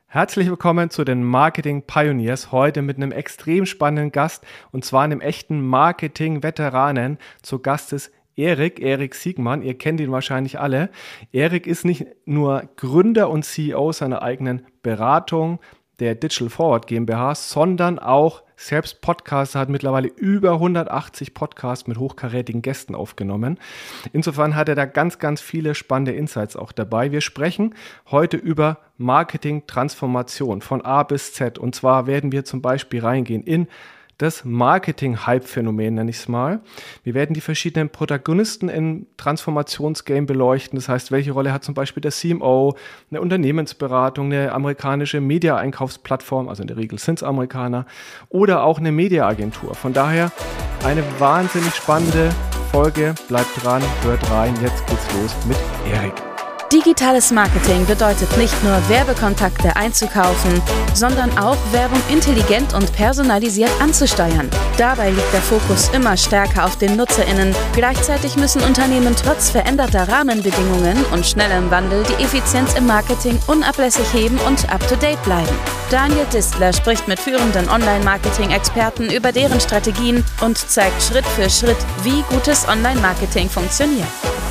Herzlich willkommen zu den Marketing Pioneers, heute mit einem extrem spannenden Gast und zwar einem echten Marketing-Veteranen. Zu Gast ist Erik Siegmann, ihr kennt ihn wahrscheinlich alle. Erik ist nicht nur Gründer und CEO seiner eigenen Beratung, der Digital Forward GmbH, sondern auch selbst Podcaster, hat mittlerweile über 180 Podcasts mit hochkarätigen Gästen aufgenommen. Insofern hat er da ganz, ganz viele spannende Insights auch dabei. Wir sprechen heute über Marketing-Transformation von A bis Z. Und zwar werden wir zum Beispiel reingehen in das Marketing-Hype-Phänomen, nenne ich es mal. Wir werden die verschiedenen Protagonisten im Transformationsgame beleuchten. Das heißt, welche Rolle hat zum Beispiel der CMO, eine Unternehmensberatung, eine amerikanische Media-Einkaufsplattform, also in der Regel sind es Amerikaner, oder auch eine Media-Agentur. Von daher eine wahnsinnig spannende Folge. Bleibt dran, hört rein. Jetzt geht's los mit Erik. Digitales Marketing bedeutet nicht nur Werbekontakte einzukaufen, sondern auch Werbung intelligent und personalisiert anzusteuern. Dabei liegt der Fokus immer stärker auf den NutzerInnen. Gleichzeitig müssen Unternehmen trotz veränderter Rahmenbedingungen und schnellem Wandel die Effizienz im Marketing unablässig heben und up-to-date bleiben. Daniel Distler spricht mit führenden Online-Marketing-Experten über deren Strategien und zeigt Schritt für Schritt, wie gutes Online-Marketing funktioniert.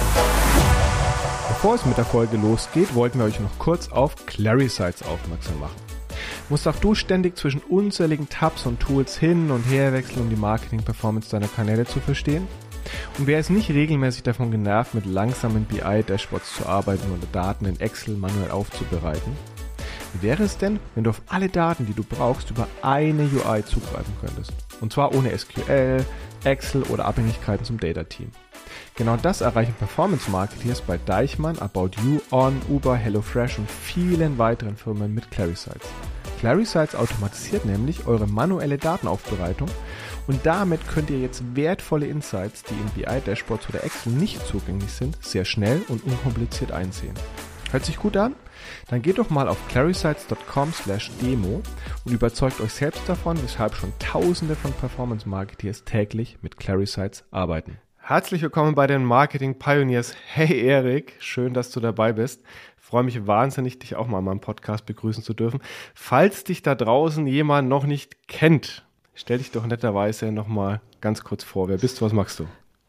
Bevor es mit der Folge losgeht, wollten wir euch noch kurz auf Clarisites aufmerksam machen. Musst auch du ständig zwischen unzähligen Tabs und Tools hin und her wechseln, um die Marketing-Performance deiner Kanäle zu verstehen? Und wer ist nicht regelmäßig davon genervt, mit langsamen BI-Dashboards zu arbeiten oder Daten in Excel manuell aufzubereiten? Wie wäre es denn, wenn du auf alle Daten, die du brauchst, über eine UI zugreifen könntest? Und zwar ohne SQL, Excel oder Abhängigkeiten zum Data-Team. Genau das erreichen Performance-Marketeers bei Deichmann, About You, On, Uber, HelloFresh und vielen weiteren Firmen mit Clarisites. Clarisites automatisiert nämlich eure manuelle Datenaufbereitung und damit könnt ihr jetzt wertvolle Insights, die in BI-Dashboards oder Excel nicht zugänglich sind, sehr schnell und unkompliziert einsehen. Hört sich gut an? Dann geht doch mal auf clarisites.com/demo und überzeugt euch selbst davon, weshalb schon Tausende von Performance-Marketeers täglich mit Clarisites arbeiten. Herzlich willkommen bei den Marketing Pioneers. Hey Erik, schön, dass du dabei bist. Ich freue mich wahnsinnig, dich auch mal in meinem Podcast begrüßen zu dürfen. Falls dich da draußen jemand noch nicht kennt, stell dich doch netterweise nochmal ganz kurz vor. Wer bist du, was machst du?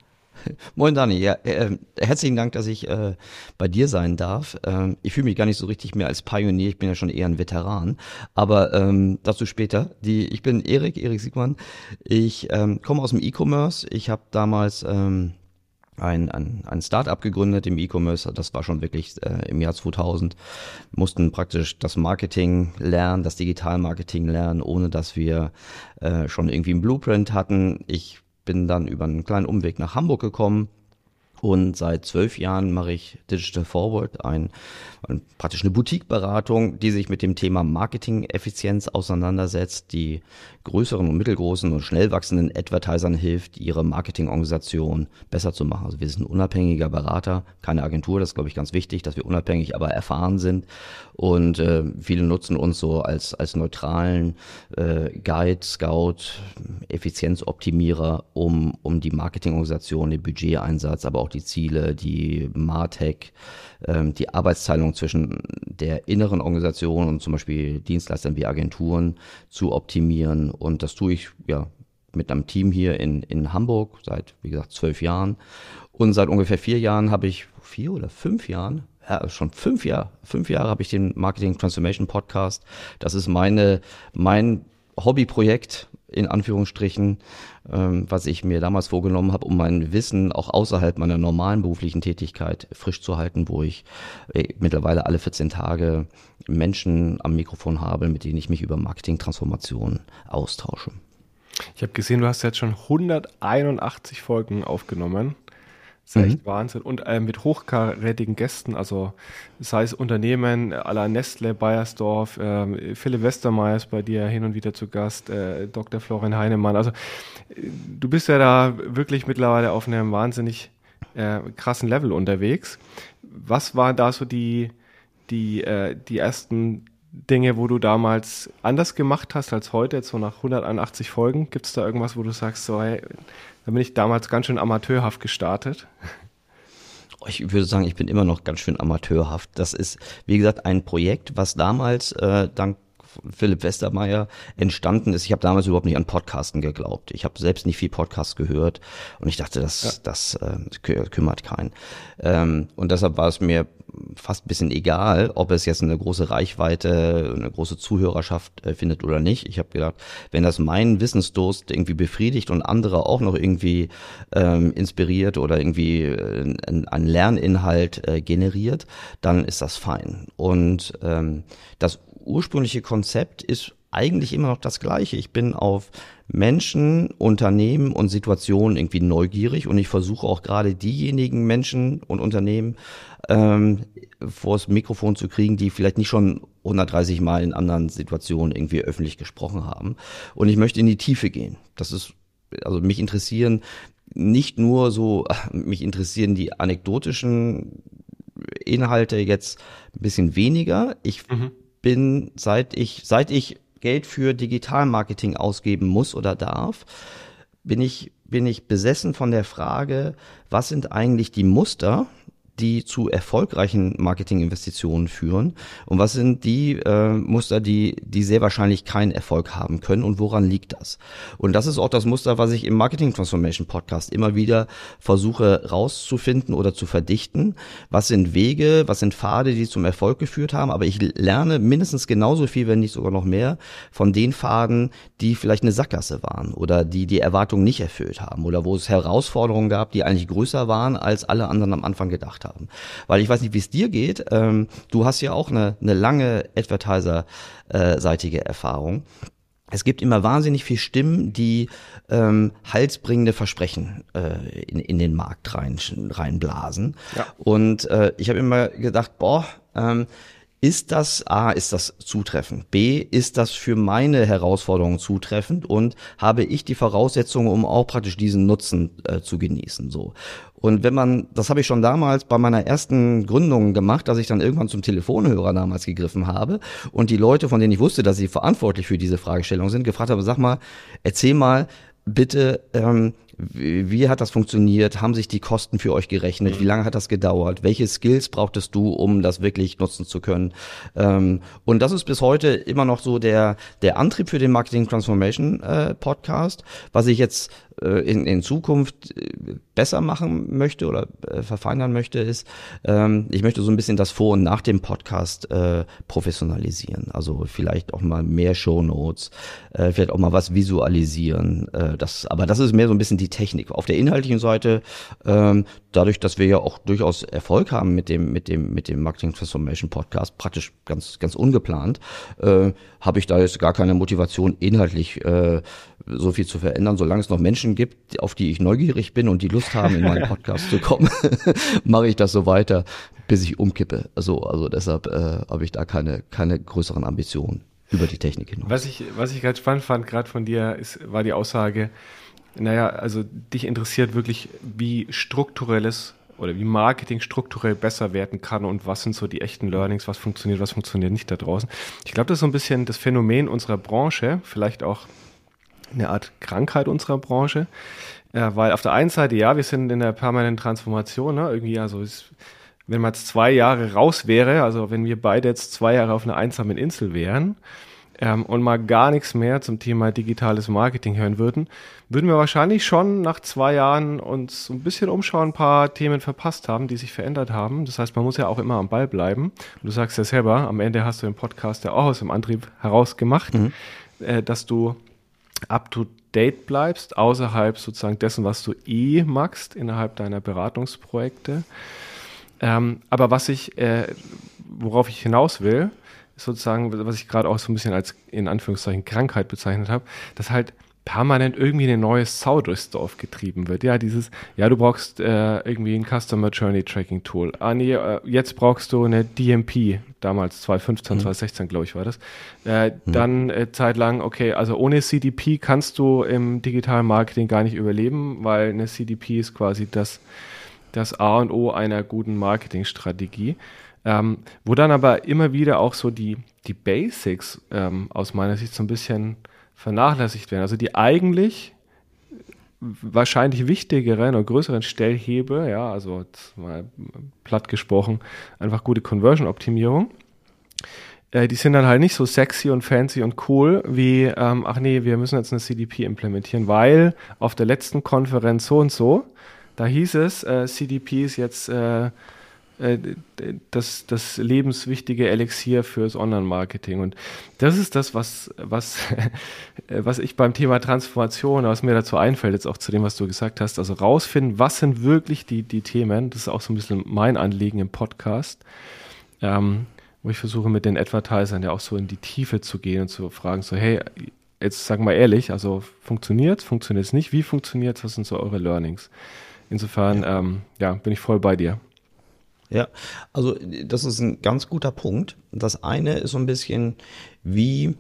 Moin Dani, ja, herzlichen Dank, dass ich bei dir sein darf. Ich fühle mich gar nicht so richtig mehr als Pionier, ich bin ja schon eher ein Veteran, aber dazu später. Ich bin Erik Siegmann, ich komme aus dem E-Commerce, ich habe damals ein Start-up gegründet im E-Commerce, das war schon wirklich im Jahr 2000, mussten praktisch das Marketing lernen, das Digital-Marketing lernen, ohne dass wir schon irgendwie einen Blueprint hatten. Ich bin dann über einen kleinen Umweg nach Hamburg gekommen und seit 12 Jahren mache ich Digital Forward, praktisch eine Boutique-Beratung, die sich mit dem Thema Marketing-Effizienz auseinandersetzt, die größeren und mittelgroßen und schnell wachsenden Advertisern hilft, ihre Marketingorganisation besser zu machen. Also wir sind ein unabhängiger Berater, keine Agentur, das ist, glaube ich, ganz wichtig, dass wir unabhängig, aber erfahren sind und viele nutzen uns so als neutralen Guide, Scout, Effizienzoptimierer, um die Marketingorganisation, den Budgeteinsatz, aber auch die Ziele, die MarTech, die Arbeitsteilung zwischen der inneren Organisation und zum Beispiel Dienstleistern wie Agenturen zu optimieren. Und das tue ich ja mit einem Team hier in Hamburg seit, wie gesagt, 12 Jahren. Und seit ungefähr 4 Jahren habe ich, 4 oder 5 Jahren, ja, schon 5 Jahre habe ich den Marketing Transformation Podcast. Das ist mein Hobbyprojekt, in Anführungsstrichen, was ich mir damals vorgenommen habe, um mein Wissen auch außerhalb meiner normalen beruflichen Tätigkeit frisch zu halten, wo ich mittlerweile alle 14 Tage Menschen am Mikrofon habe, mit denen ich mich über Marketing-Transformation austausche. Ich habe gesehen, du hast jetzt schon 181 Folgen aufgenommen. Das ist echt Wahnsinn. Und mit hochkarätigen Gästen, also sei es Unternehmen à la Nestle, Bayersdorf, Philipp Westermeier ist bei dir hin und wieder zu Gast, Dr. Florian Heinemann. Also du bist ja da wirklich mittlerweile auf einem wahnsinnig krassen Level unterwegs. Was waren da so die ersten Dinge, wo du damals anders gemacht hast als heute, jetzt so nach 181 Folgen? Gibt es da irgendwas, wo du sagst, so hey, da bin ich damals ganz schön amateurhaft gestartet? Ich würde sagen, ich bin immer noch ganz schön amateurhaft. Das ist, wie gesagt, ein Projekt, was damals dank Philipp Westermeier entstanden ist. Ich habe damals überhaupt nicht an Podcasten geglaubt. Ich habe selbst nicht viel Podcasts gehört und ich dachte, das kümmert keinen. Und deshalb war es mir fast ein bisschen egal, ob es jetzt eine große Reichweite, eine große Zuhörerschaft findet oder nicht. Ich habe gedacht, wenn das meinen Wissensdurst irgendwie befriedigt und andere auch noch irgendwie inspiriert oder irgendwie einen Lerninhalt generiert, dann ist das fein. Und das ursprüngliche Konzept ist eigentlich immer noch das gleiche. Ich bin auf Menschen, Unternehmen und Situationen irgendwie neugierig und ich versuche auch gerade diejenigen Menschen und Unternehmen vors Mikrofon zu kriegen, die vielleicht nicht schon 130 Mal in anderen Situationen irgendwie öffentlich gesprochen haben. Und ich möchte in die Tiefe gehen. Also mich interessieren nicht nur so, mich interessieren die anekdotischen Inhalte jetzt ein bisschen weniger. Ich bin, seit ich Geld für Digitalmarketing ausgeben muss oder darf, bin ich besessen von der Frage, was sind eigentlich die Muster, die zu erfolgreichen Marketinginvestitionen führen und was sind die Muster, die sehr wahrscheinlich keinen Erfolg haben können und woran liegt das? Und das ist auch das Muster, was ich im Marketing Transformation Podcast immer wieder versuche rauszufinden oder zu verdichten. Was sind Wege, was sind Pfade, die zum Erfolg geführt haben? Aber ich lerne mindestens genauso viel, wenn nicht sogar noch mehr, von den Pfaden, die vielleicht eine Sackgasse waren oder die Erwartungen nicht erfüllt haben oder wo es Herausforderungen gab, die eigentlich größer waren, als alle anderen am Anfang gedacht haben. Weil ich weiß nicht, wie es dir geht. Du hast ja auch eine lange Advertiser-seitige Erfahrung. Es gibt immer wahnsinnig viel Stimmen, die halsbringende Versprechen in den Markt reinblasen. Ja. Und ich habe immer gedacht, ist das zutreffend? B, ist das für meine Herausforderungen zutreffend? Und habe ich die Voraussetzungen, um auch praktisch diesen Nutzen zu genießen? So. Und das habe ich schon damals bei meiner ersten Gründung gemacht, dass ich dann irgendwann zum Telefonhörer damals gegriffen habe und die Leute, von denen ich wusste, dass sie verantwortlich für diese Fragestellung sind, gefragt habe, sag mal, erzähl mal bitte, wie hat das funktioniert? Haben sich die Kosten für euch gerechnet? Wie lange hat das gedauert? Welche Skills brauchtest du, um das wirklich nutzen zu können? Und das ist bis heute immer noch so der Antrieb für den Marketing Transformation Podcast, was ich jetzt in Zukunft besser machen möchte oder verfeinern möchte, ist, ich möchte so ein bisschen das Vor- und Nach dem Podcast professionalisieren. Also vielleicht auch mal mehr Shownotes, vielleicht auch mal was visualisieren. Aber das ist mehr so ein bisschen die Technik. Auf der inhaltlichen Seite, dadurch, dass wir ja auch durchaus Erfolg haben mit dem Marketing Transformation Podcast, praktisch ganz ungeplant, habe ich da jetzt gar keine Motivation, inhaltlich so viel zu verändern. Solange es noch Menschen gibt, auf die ich neugierig bin und die Lust haben, in meinen Podcast zu kommen, mache ich das so weiter, bis ich umkippe. Also deshalb habe ich da keine größeren Ambitionen über die Technik hinaus. Was ich ganz spannend fand, gerade von dir, war die Aussage, also dich interessiert wirklich, wie strukturelles oder wie Marketing strukturell besser werden kann und was sind so die echten Learnings, was funktioniert nicht da draußen. Ich glaube, das ist so ein bisschen das Phänomen unserer Branche, vielleicht auch eine Art Krankheit unserer Branche, weil auf der einen Seite, ja, wir sind in der permanenten Transformation, ne? Irgendwie, also wenn man jetzt 2 Jahre raus wäre, also wenn wir beide jetzt 2 Jahre auf einer einsamen Insel wären und mal gar nichts mehr zum Thema digitales Marketing hören würden wir wahrscheinlich schon nach 2 Jahren uns so ein bisschen umschauen, ein paar Themen verpasst haben, die sich verändert haben. Das heißt, man muss ja auch immer am Ball bleiben. Und du sagst ja selber, am Ende hast du den Podcast ja auch aus dem Antrieb heraus gemacht, dass du up-to-date bleibst, außerhalb sozusagen dessen, was du machst, innerhalb deiner Beratungsprojekte. Aber worauf ich hinaus will, ist sozusagen, was ich gerade auch so ein bisschen als, in Anführungszeichen, Krankheit bezeichnet habe, dass halt permanent irgendwie eine neue Sau durchs Dorf getrieben wird. Ja, du brauchst irgendwie ein Customer Journey Tracking Tool. Jetzt brauchst du eine DMP, damals 2015, 2016, glaube ich, war das. Dann zeitlang, okay, also ohne CDP kannst du im digitalen Marketing gar nicht überleben, weil eine CDP ist quasi das A und O einer guten Marketingstrategie. Wo dann aber immer wieder auch so die Basics aus meiner Sicht so ein bisschen vernachlässigt werden. Also die eigentlich wahrscheinlich wichtigeren oder größeren Stellhebel, ja, also mal platt gesprochen, einfach gute Conversion-Optimierung. Die sind dann halt nicht so sexy und fancy und cool wie, ach nee, wir müssen jetzt eine CDP implementieren, weil auf der letzten Konferenz so und so, da hieß es, CDP ist jetzt das lebenswichtige Elixier fürs Online-Marketing. Und das ist das, was ich beim Thema Transformation, was mir dazu einfällt, jetzt auch zu dem, was du gesagt hast, also rausfinden, was sind wirklich die Themen, das ist auch so ein bisschen mein Anliegen im Podcast, wo ich versuche mit den Advertisern ja auch so in die Tiefe zu gehen und zu fragen, so hey, jetzt sag mal ehrlich, also funktioniert es nicht, wie funktioniert es, was sind so eure Learnings? Insofern, bin ich voll bei dir. Ja, also das ist ein ganz guter Punkt. Das eine ist so ein bisschen, wie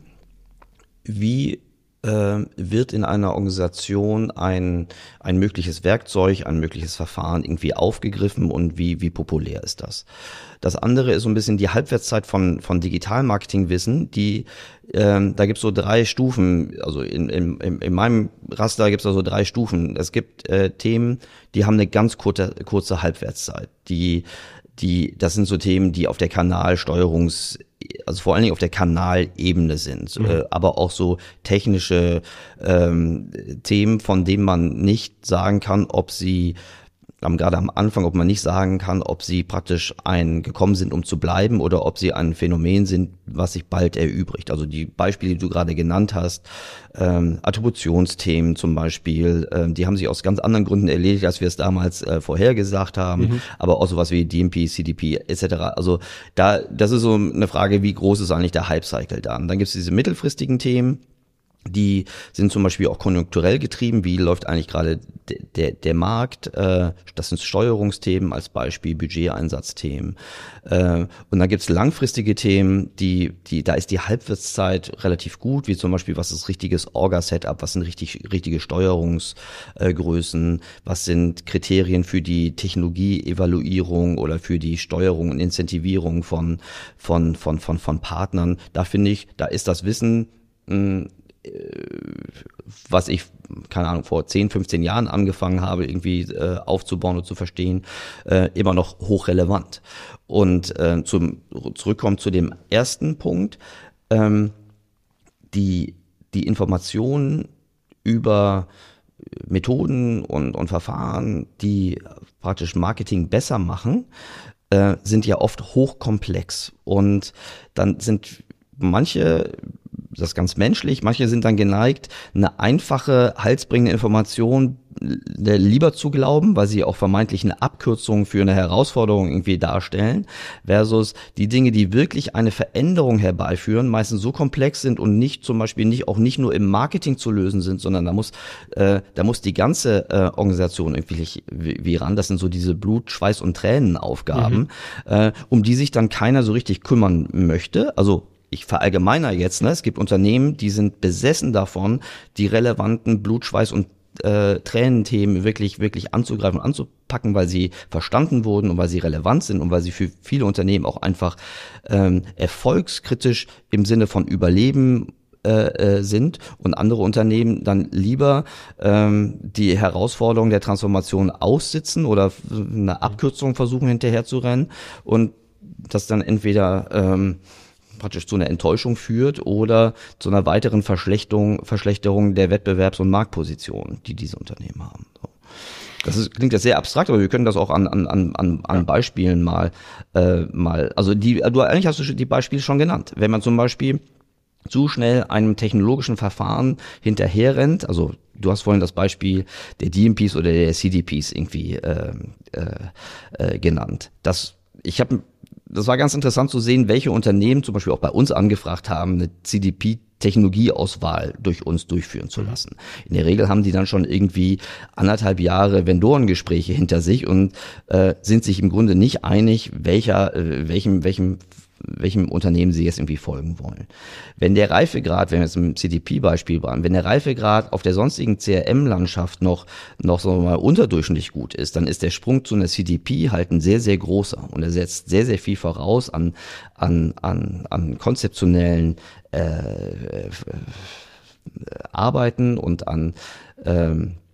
wird in einer Organisation ein mögliches Werkzeug, ein mögliches Verfahren irgendwie aufgegriffen und wie populär ist das? Das andere ist so ein bisschen die Halbwertszeit von Digital-Marketing-Wissen, da gibt's so 3 Stufen, also in meinem Raster gibt's da so 3 Stufen. Es gibt Themen, die haben eine ganz kurze Halbwertszeit. Das sind so Themen, die auf der also vor allen Dingen auf der Kanalebene sind, aber auch so technische Themen, von denen man nicht sagen kann, ob sie gerade am Anfang, ob man nicht sagen kann, ob sie praktisch gekommen sind, um zu bleiben oder ob sie ein Phänomen sind, was sich bald erübrigt. Also die Beispiele, die du gerade genannt hast, Attributionsthemen zum Beispiel, die haben sich aus ganz anderen Gründen erledigt, als wir es damals vorhergesagt haben, aber auch sowas wie DMP, CDP etc. Also das ist so eine Frage, wie groß ist eigentlich der Hype-Cycle da? Und dann gibt es diese mittelfristigen Themen, die sind zum Beispiel auch konjunkturell getrieben. Wie läuft eigentlich gerade der Markt? Das sind Steuerungsthemen als Beispiel, Budgeteinsatzthemen. Und dann gibt's langfristige Themen, da ist die Halbwertszeit relativ gut, wie zum Beispiel, was ist richtiges Orga-Setup, was sind richtige Steuerungsgrößen, was sind Kriterien für die Technologie-Evaluierung oder für die Steuerung und Incentivierung von Partnern. Da finde ich, da ist das Wissen, was ich, keine Ahnung, vor 10, 15 Jahren angefangen habe, irgendwie aufzubauen und zu verstehen, immer noch hochrelevant. Und zurückkommen zu dem ersten Punkt, die Informationen über Methoden und Verfahren, die praktisch Marketing besser machen, sind ja oft hochkomplex. Und dann sind manche, das ist ganz menschlich, manche sind dann geneigt, eine einfache, halsbringende Information lieber zu glauben, weil sie auch vermeintlich eine Abkürzung für eine Herausforderung irgendwie darstellen, versus die Dinge, die wirklich eine Veränderung herbeiführen, meistens so komplex sind und nicht zum Beispiel nicht nur im Marketing zu lösen sind, sondern da muss die ganze Organisation irgendwie wie ran. Das sind so diese Blut-, Schweiß- und Tränenaufgaben, um die sich dann keiner so richtig kümmern möchte. Also ich verallgemeiner jetzt, es gibt Unternehmen, die sind besessen davon, die relevanten Blut-, Schweiß- und Tränenthemen wirklich anzugreifen und anzupacken, weil sie verstanden wurden und weil sie relevant sind und weil sie für viele Unternehmen auch einfach erfolgskritisch im Sinne von Überleben sind, und andere Unternehmen dann lieber die Herausforderung der Transformation aussitzen oder eine Abkürzung versuchen hinterher zu rennen und das dann entweder praktisch zu einer Enttäuschung führt oder zu einer weiteren Verschlechterung der Wettbewerbs- und Marktposition, die diese Unternehmen haben. So. Klingt jetzt sehr abstrakt, aber wir können das auch an Beispielen mal, eigentlich hast du die Beispiele schon genannt. Wenn man zum Beispiel zu schnell einem technologischen Verfahren hinterherrennt, also du hast vorhin das Beispiel der DMPs oder der CDPs irgendwie genannt. Das war ganz interessant zu sehen, welche Unternehmen zum Beispiel auch bei uns angefragt haben, eine CDP-Technologieauswahl durch uns durchführen zu lassen. In der Regel haben die dann schon irgendwie 1,5 Jahre Vendorengespräche hinter sich und sind sich im Grunde nicht einig, welchem Unternehmen sie jetzt irgendwie folgen wollen. Wenn der Reifegrad, wenn wir jetzt im CDP-Beispiel waren, wenn der Reifegrad auf der sonstigen CRM-Landschaft noch so mal unterdurchschnittlich gut ist, dann ist der Sprung zu einer CDP halt ein sehr, sehr großer und er setzt sehr, sehr viel voraus an konzeptionellen Arbeiten und an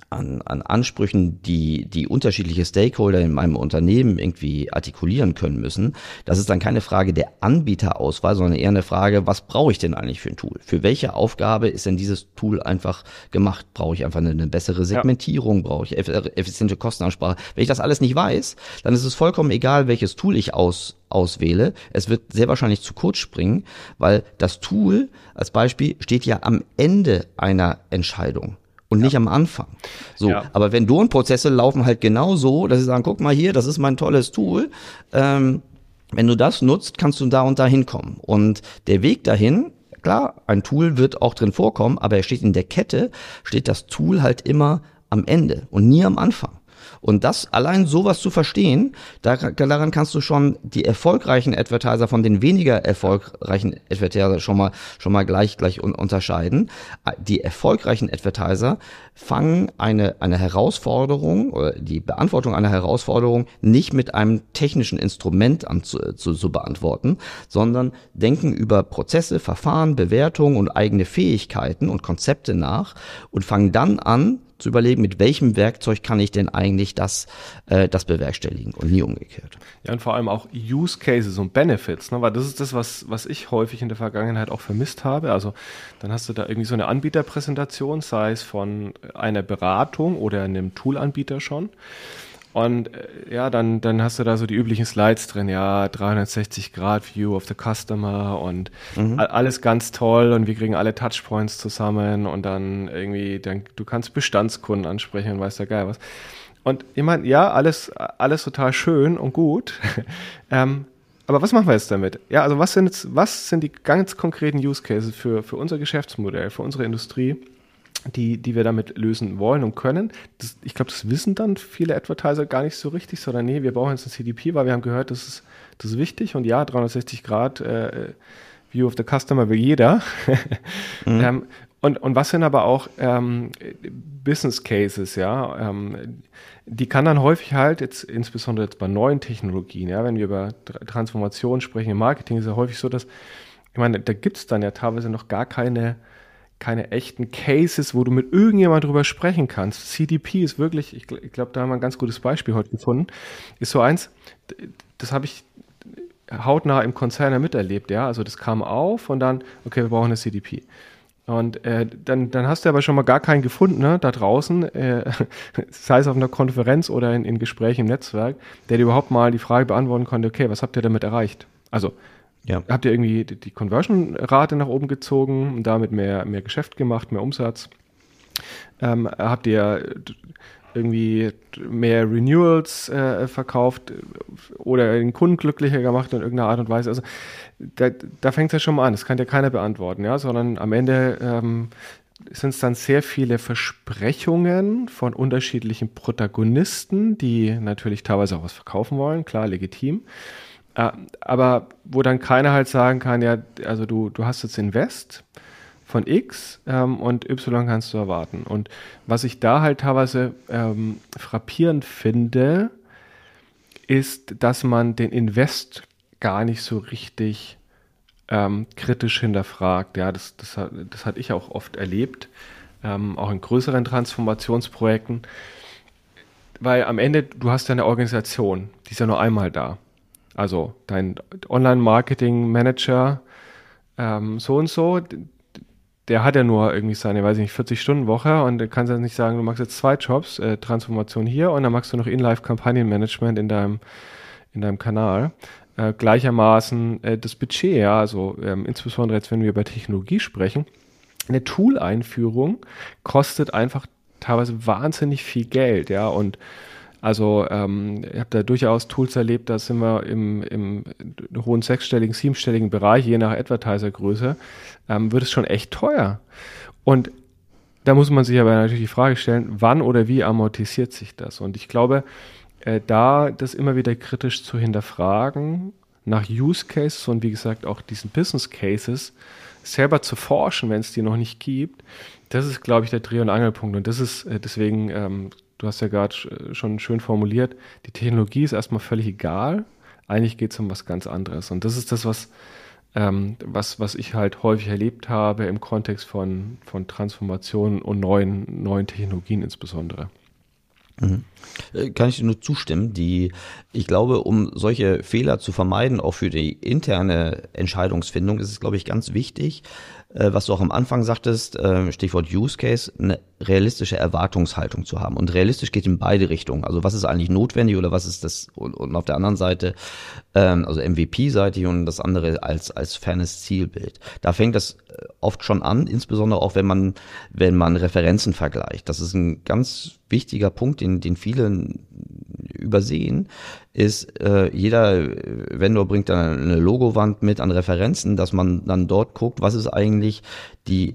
Ansprüchen, die unterschiedliche Stakeholder in meinem Unternehmen irgendwie artikulieren können müssen, das ist dann keine Frage der Anbieterauswahl, sondern eher eine Frage, was brauche ich denn eigentlich für ein Tool? Für welche Aufgabe ist denn dieses Tool einfach gemacht? Brauche ich einfach eine bessere Segmentierung? Brauche ich effiziente Kostenansprache? Wenn ich das alles nicht weiß, dann ist es vollkommen egal, welches Tool ich auswähle. Es wird sehr wahrscheinlich zu kurz springen, weil das Tool als Beispiel steht ja am Ende einer Entscheidung. Und nicht am Anfang. So, aber Vendorenprozesse laufen halt genau so, dass sie sagen, guck mal hier, das ist mein tolles Tool. Wenn du das nutzt, kannst du da und da hinkommen. Und der Weg dahin, klar, ein Tool wird auch drin vorkommen, aber er steht in der Kette, steht das Tool halt immer am Ende und nie am Anfang. Und das, allein sowas zu verstehen, daran kannst du schon die erfolgreichen Advertiser von den weniger erfolgreichen Advertiser schon mal gleich unterscheiden. Die erfolgreichen Advertiser fangen eine Herausforderung oder die Beantwortung einer Herausforderung nicht mit einem technischen Instrument an zu beantworten, sondern denken über Prozesse, Verfahren, Bewertungen und eigene Fähigkeiten und Konzepte nach und fangen dann an, zu überlegen, mit welchem Werkzeug kann ich denn eigentlich das bewerkstelligen und nie umgekehrt. Ja, und vor allem auch Use Cases und Benefits, ne? Weil das ist das, was ich häufig in der Vergangenheit auch vermisst habe. Also dann hast du da irgendwie so eine Anbieterpräsentation, sei es von einer Beratung oder einem Toolanbieter schon. Und dann hast du da so die üblichen Slides drin, 360-Grad-View of the Customer und alles ganz toll und wir kriegen alle Touchpoints zusammen und dann irgendwie, du kannst Bestandskunden ansprechen und weiß der Geil was. Und ich meine, alles total schön und gut, aber was machen wir jetzt damit? Ja, also was sind die ganz konkreten Use Cases für unser Geschäftsmodell, für unsere Industrie, die wir damit lösen wollen und können? Ich glaube, das wissen dann viele Advertiser gar nicht so richtig, sondern nee, wir brauchen jetzt ein CDP, weil wir haben gehört, das ist wichtig und 360 Grad View of the Customer will jeder. Und was sind aber auch Business Cases, die kann dann häufig halt, insbesondere jetzt bei neuen Technologien, wenn wir über Transformation sprechen im Marketing, ist ja häufig so, dass, ich meine, da gibt es dann ja teilweise noch gar keine echten Cases, wo du mit irgendjemand drüber sprechen kannst. CDP ist wirklich, ich glaube, da haben wir ein ganz gutes Beispiel heute gefunden, ist so eins, das habe ich hautnah im Konzern ja miterlebt, also das kam auf und dann, okay, wir brauchen eine CDP. Und dann hast du aber schon mal gar keinen gefunden, ne, da draußen, sei es auf einer Konferenz oder in Gesprächen im Netzwerk, der dir überhaupt mal die Frage beantworten konnte, okay, was habt ihr damit erreicht? Also, habt ihr irgendwie die Conversion-Rate nach oben gezogen und damit mehr Geschäft gemacht, mehr Umsatz? Habt ihr irgendwie mehr Renewals verkauft oder den Kunden glücklicher gemacht in irgendeiner Art und Weise? Also da fängt es ja schon mal an, das kann ja keiner beantworten, sondern am Ende sind es dann sehr viele Versprechungen von unterschiedlichen Protagonisten, die natürlich teilweise auch was verkaufen wollen, klar, legitim. Aber wo dann keiner halt sagen kann, also du hast jetzt Invest von X und Y kannst du erwarten. Und was ich da halt teilweise frappierend finde, ist, dass man den Invest gar nicht so richtig kritisch hinterfragt. Das hatte ich auch oft erlebt, auch in größeren Transformationsprojekten, weil am Ende, du hast ja eine Organisation, die ist ja nur einmal da. Also dein Online-Marketing-Manager so und so, der hat ja nur irgendwie seine, 40-Stunden-Woche und du kannst ja nicht sagen, du machst jetzt 2 Jobs, Transformation hier und dann machst du noch In-Life-Kampagnenmanagement in deinem Kanal. Gleichermaßen das Budget, also insbesondere jetzt, wenn wir über Technologie sprechen, eine Tool-Einführung kostet einfach teilweise wahnsinnig viel Geld, und also ich habe da durchaus Tools erlebt, da sind wir im hohen 6-stelligen, 7-stelligen Bereich, je nach Advertiser-Größe, wird es schon echt teuer. Und da muss man sich aber natürlich die Frage stellen, wann oder wie amortisiert sich das? Und ich glaube, da das immer wieder kritisch zu hinterfragen, nach Use Cases und wie gesagt auch diesen Business Cases selber zu forschen, wenn es die noch nicht gibt, das ist, glaube ich, der Dreh- und Angelpunkt. Und das ist deswegen, du hast ja gerade schon schön formuliert, die Technologie ist erstmal völlig egal. Eigentlich geht es um was ganz anderes. Und das ist das, was was ich halt häufig erlebt habe im Kontext von Transformationen und neuen Technologien insbesondere. Kann ich dir nur zustimmen. Ich glaube, um solche Fehler zu vermeiden, auch für die interne Entscheidungsfindung, ist es, glaube ich, ganz wichtig, was du auch am Anfang sagtest, Stichwort Use Case, eine realistische Erwartungshaltung zu haben. Und realistisch geht in beide Richtungen. Also was ist eigentlich notwendig oder was ist das, und auf der anderen Seite, also MVP-seitig und das andere als fernes Zielbild. Da fängt das oft schon an, insbesondere auch wenn man Referenzen vergleicht. Das ist ein ganz wichtiger Punkt, den viele übersehen, ist, jeder Vendor bringt dann eine Logowand mit an Referenzen, dass man dann dort guckt, was ist eigentlich der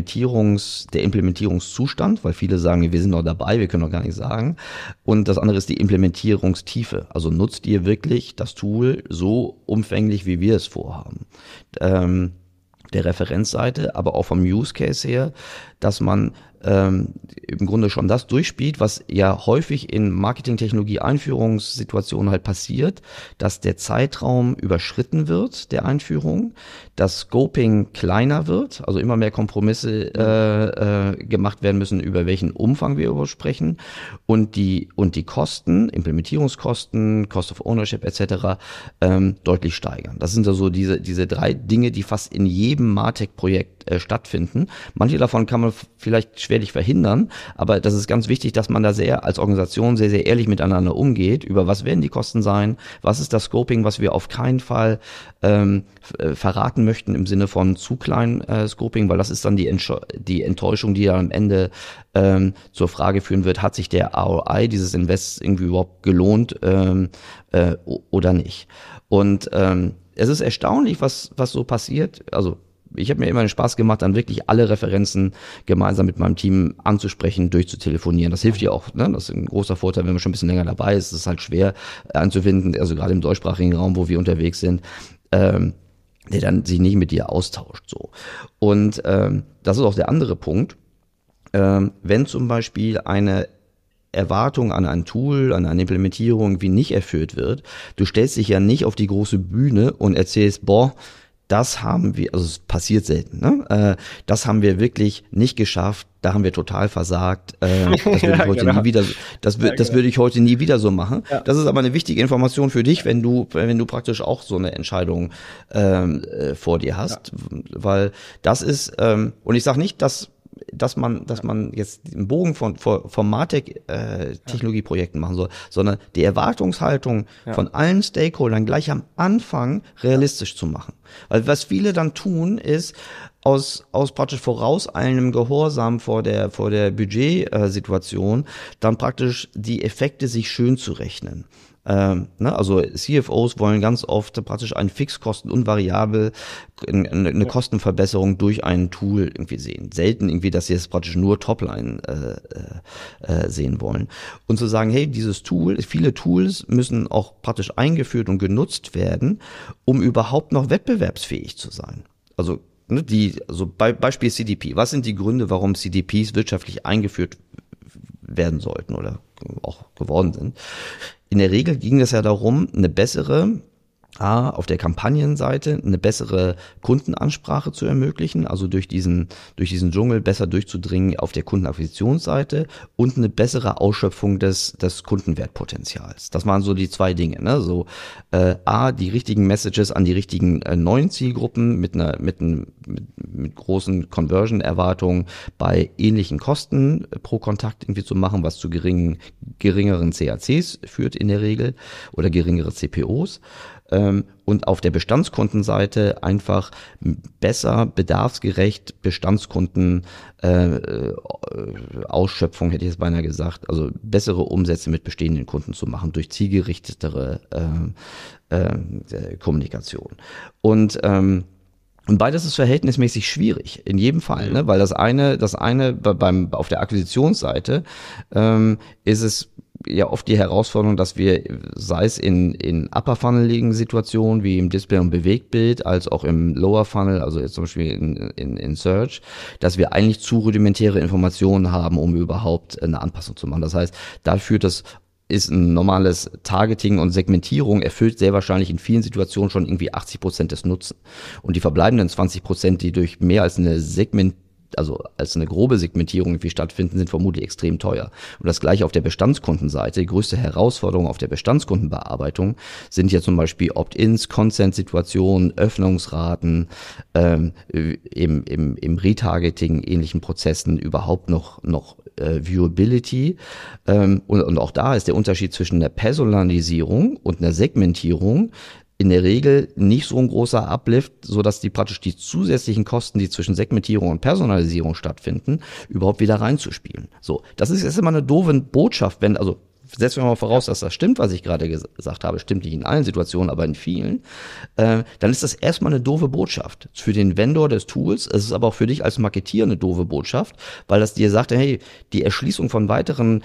Implementierungszustand, weil viele sagen, wir sind noch dabei, wir können noch gar nicht sagen. Und das andere ist die Implementierungstiefe. Also nutzt ihr wirklich das Tool so umfänglich, wie wir es vorhaben. Der Referenzseite, aber auch vom Use Case her, dass man im Grunde schon das durchspielt, was ja häufig in Marketingtechnologie-Einführungssituationen halt passiert, dass der Zeitraum überschritten wird der Einführung, das Scoping kleiner wird, also immer mehr Kompromisse gemacht werden müssen, über welchen Umfang wir übersprechen und die Kosten, Implementierungskosten, Cost of Ownership etc. Deutlich steigern. Das sind also diese drei Dinge, die fast in jedem MarTech-Projekt stattfinden. Manche davon kann man vielleicht schwerlich verhindern, aber das ist ganz wichtig, dass man da als Organisation sehr, sehr ehrlich miteinander umgeht, über was werden die Kosten sein, was ist das Scoping, was wir auf keinen Fall verraten möchten im Sinne von zu klein Scoping, weil das ist dann die Enttäuschung, die ja am Ende zur Frage führen wird, hat sich der ROI dieses Invests irgendwie überhaupt gelohnt oder nicht. Und es ist erstaunlich, was so passiert, also ich habe mir immer den Spaß gemacht, dann wirklich alle Referenzen gemeinsam mit meinem Team anzusprechen, durchzutelefonieren. Das hilft ja auch, ne? Das ist ein großer Vorteil, wenn man schon ein bisschen länger dabei ist. Es ist halt schwer anzufinden, also gerade im deutschsprachigen Raum, wo wir unterwegs sind, der dann sich nicht mit dir austauscht. So. Und das ist auch der andere Punkt. Wenn zum Beispiel eine Erwartung an ein Tool, an eine Implementierung wie nicht erfüllt wird, du stellst dich ja nicht auf die große Bühne und erzählst, das haben wir, also es passiert selten, ne? Das haben wir wirklich nicht geschafft, da haben wir total versagt. Das würde ich heute nie wieder, würde ich heute nie wieder so machen. Ja. Das ist aber eine wichtige Information für dich, wenn du praktisch auch so eine Entscheidung vor dir hast, weil das ist und ich sage nicht, dass man jetzt den Bogen von MarTech Technologieprojekten machen soll, sondern die Erwartungshaltung von allen Stakeholdern gleich am Anfang realistisch zu machen. Weil was viele dann tun, ist aus praktisch vorauseilendem Gehorsam vor der Budgetsituation dann praktisch die Effekte sich schön zu rechnen. Also CFOs wollen ganz oft praktisch einen Fixkosten und variabel eine Kostenverbesserung durch ein Tool irgendwie sehen. Selten irgendwie, dass sie es praktisch nur Topline sehen wollen. Und zu sagen, hey, viele Tools müssen auch praktisch eingeführt und genutzt werden, um überhaupt noch wettbewerbsfähig zu sein. Also Beispiel CDP. Was sind die Gründe, warum CDPs wirtschaftlich eingeführt werden sollten oder auch geworden sind? In der Regel ging es ja darum, auf der Kampagnenseite eine bessere Kundenansprache zu ermöglichen, also durch diesen Dschungel besser durchzudringen auf der Kundenakquisitionsseite und eine bessere Ausschöpfung des Kundenwertpotenzials. Das waren so die zwei Dinge, ne? So die richtigen Messages an die richtigen neuen Zielgruppen mit großen Conversion-Erwartungen bei ähnlichen Kosten pro Kontakt irgendwie zu machen, was zu geringeren CACs führt in der Regel oder geringere CPOs. Und auf der Bestandskundenseite einfach besser, bedarfsgerecht Bestandskunden Ausschöpfung, hätte ich jetzt beinahe gesagt, also bessere Umsätze mit bestehenden Kunden zu machen durch zielgerichtetere Kommunikation. Und beides ist verhältnismäßig schwierig, in jedem Fall, ne? Weil das eine auf der Akquisitionsseite ist es ja oft die Herausforderung, dass wir, sei es in Upper-Funnel-ligen Situationen wie im Display- und Bewegtbild, als auch im Lower-Funnel, also jetzt zum Beispiel in Search, dass wir eigentlich zu rudimentäre Informationen haben, um überhaupt eine Anpassung zu machen. Das heißt, da führt es ist ein normales Targeting und Segmentierung, erfüllt sehr wahrscheinlich in vielen Situationen schon irgendwie 80% des Nutzen. Und die verbleibenden 20%, die durch mehr als als eine grobe Segmentierung irgendwie stattfinden, sind vermutlich extrem teuer. Und das gleiche auf der Bestandskundenseite. Die größte Herausforderung auf der Bestandskundenbearbeitung sind ja zum Beispiel Opt-ins, Consent-Situationen, Öffnungsraten, im Retargeting, ähnlichen Prozessen überhaupt noch Viewability. Und auch da ist der Unterschied zwischen einer Personalisierung und einer Segmentierung in der Regel nicht so ein großer Uplift, so dass die praktisch die zusätzlichen Kosten, die zwischen Segmentierung und Personalisierung stattfinden, überhaupt wieder reinzuspielen. So, das ist jetzt immer eine doofe Botschaft, setzen wir mal voraus, dass das stimmt, was ich gerade gesagt habe, stimmt nicht in allen Situationen, aber in vielen, dann ist das erstmal eine doofe Botschaft für den Vendor des Tools. Es ist aber auch für dich als Marketier eine doofe Botschaft, weil das dir sagt, hey, die Erschließung von weiteren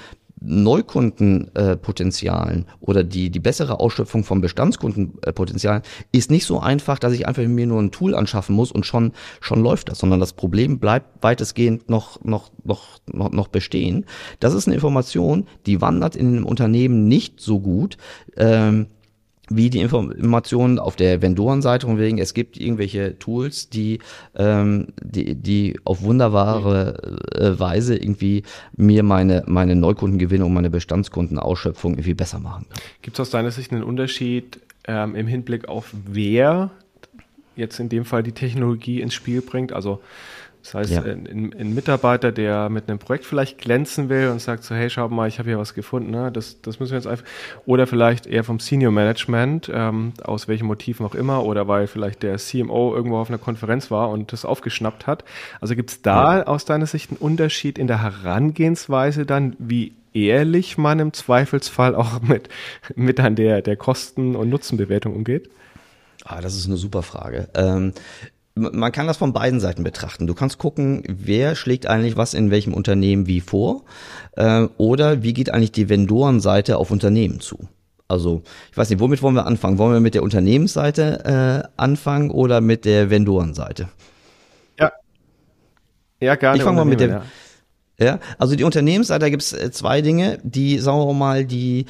Neukundenpotenzialen oder die bessere Ausschöpfung von Bestandskundenpotenzialen ist nicht so einfach, dass ich einfach mir nur ein Tool anschaffen muss und schon läuft das, sondern das Problem bleibt weitestgehend noch bestehen. Das ist eine Information, die wandert in einem Unternehmen nicht so gut, wie die Informationen auf der Vendorenseite, von wegen, es gibt irgendwelche Tools, die auf wunderbare Weise irgendwie mir meine Neukundengewinnung und meine Bestandskundenausschöpfung irgendwie besser machen kann. Gibt es aus deiner Sicht einen Unterschied im Hinblick auf wer jetzt in dem Fall die Technologie ins Spiel bringt? Also das heißt, ein Mitarbeiter, der mit einem Projekt vielleicht glänzen will und sagt so, hey, schau mal, ich habe hier was gefunden, ne? Das müssen wir jetzt einfach, oder vielleicht eher vom Senior Management, aus welchen Motiven auch immer, oder weil vielleicht der CMO irgendwo auf einer Konferenz war und das aufgeschnappt hat. Also gibt es da aus deiner Sicht einen Unterschied in der Herangehensweise dann, wie ehrlich man im Zweifelsfall auch mit an der Kosten- und Nutzenbewertung umgeht? Das ist eine super Frage. Man kann das von beiden Seiten betrachten. Du kannst gucken, wer schlägt eigentlich was in welchem Unternehmen wie vor, oder wie geht eigentlich die Vendorenseite auf Unternehmen zu. Also, ich weiß nicht, womit wollen wir anfangen? Wollen wir mit der Unternehmensseite anfangen oder mit der Vendorenseite? Ja, gerne. Ich fange mal mit der. Ja, also die Unternehmensseite, da gibt's zwei Dinge, die, sagen wir mal, die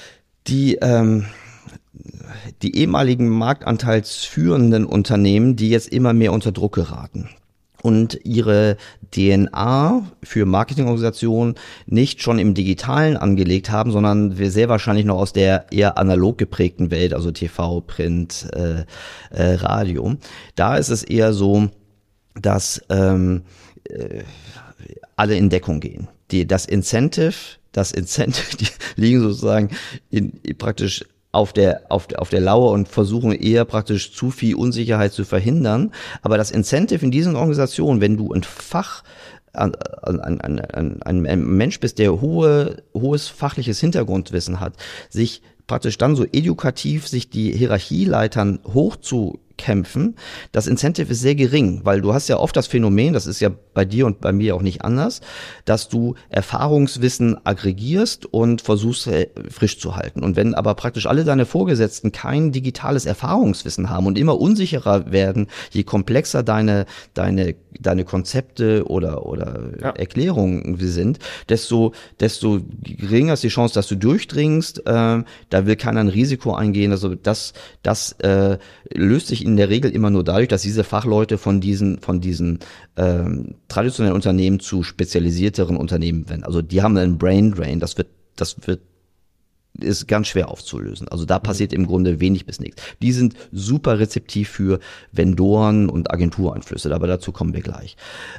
ehemaligen marktanteilsführenden Unternehmen, die jetzt immer mehr unter Druck geraten und ihre DNA für Marketingorganisationen nicht schon im Digitalen angelegt haben, sondern wir sehr wahrscheinlich noch aus der eher analog geprägten Welt, also TV, Print, Radio. Da ist es eher so, dass alle in Deckung gehen. Das Incentive, die liegen sozusagen praktisch auf der Lauer und versuchen eher praktisch zu viel Unsicherheit zu verhindern. Aber das Incentive in diesen Organisationen, wenn du ein Mensch bist, der hohes fachliches Hintergrundwissen hat, sich praktisch dann so edukativ sich die Hierarchieleitern hochzukämpfen, das Incentive ist sehr gering, weil du hast ja oft das Phänomen, das ist ja bei dir und bei mir auch nicht anders, dass du Erfahrungswissen aggregierst und versuchst frisch zu halten. Und wenn aber praktisch alle deine Vorgesetzten kein digitales Erfahrungswissen haben und immer unsicherer werden, je komplexer deine Konzepte oder Erklärungen sind, desto geringer ist die Chance, dass du durchdringst. Da will keiner ein Risiko eingehen. Also das löst sich in der Regel immer nur dadurch, dass diese Fachleute von diesen traditionellen Unternehmen zu spezialisierteren Unternehmen werden. Also die haben einen Brain Drain. Das ist ganz schwer aufzulösen. Also da passiert im Grunde wenig bis nichts. Die sind super rezeptiv für Vendoren und Agentureinflüsse, aber dazu kommen wir gleich.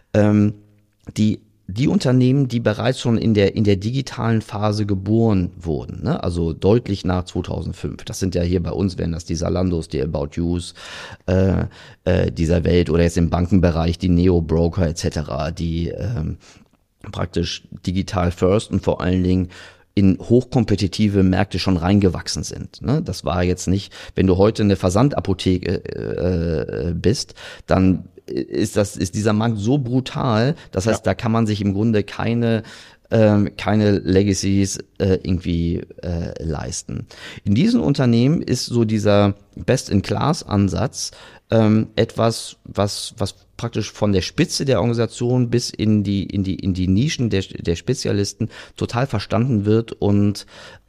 Die Unternehmen, die bereits schon in der digitalen Phase geboren wurden, ne? Also deutlich nach 2005. Das sind ja hier bei uns, wären das die Zalandos, die About Yous dieser Welt oder jetzt im Bankenbereich die Neo-Broker etc., die praktisch digital first und vor allen Dingen in hochkompetitive Märkte schon reingewachsen sind. Ne? Das war jetzt nicht, wenn du heute eine Versandapotheke bist, dann ist dieser Markt so brutal, das heißt, da kann man sich im Grunde keine keine Legacies irgendwie leisten. In diesen Unternehmen ist so dieser Best-in-Class-Ansatz etwas, was praktisch von der Spitze der Organisation bis in die Nischen der Spezialisten total verstanden wird und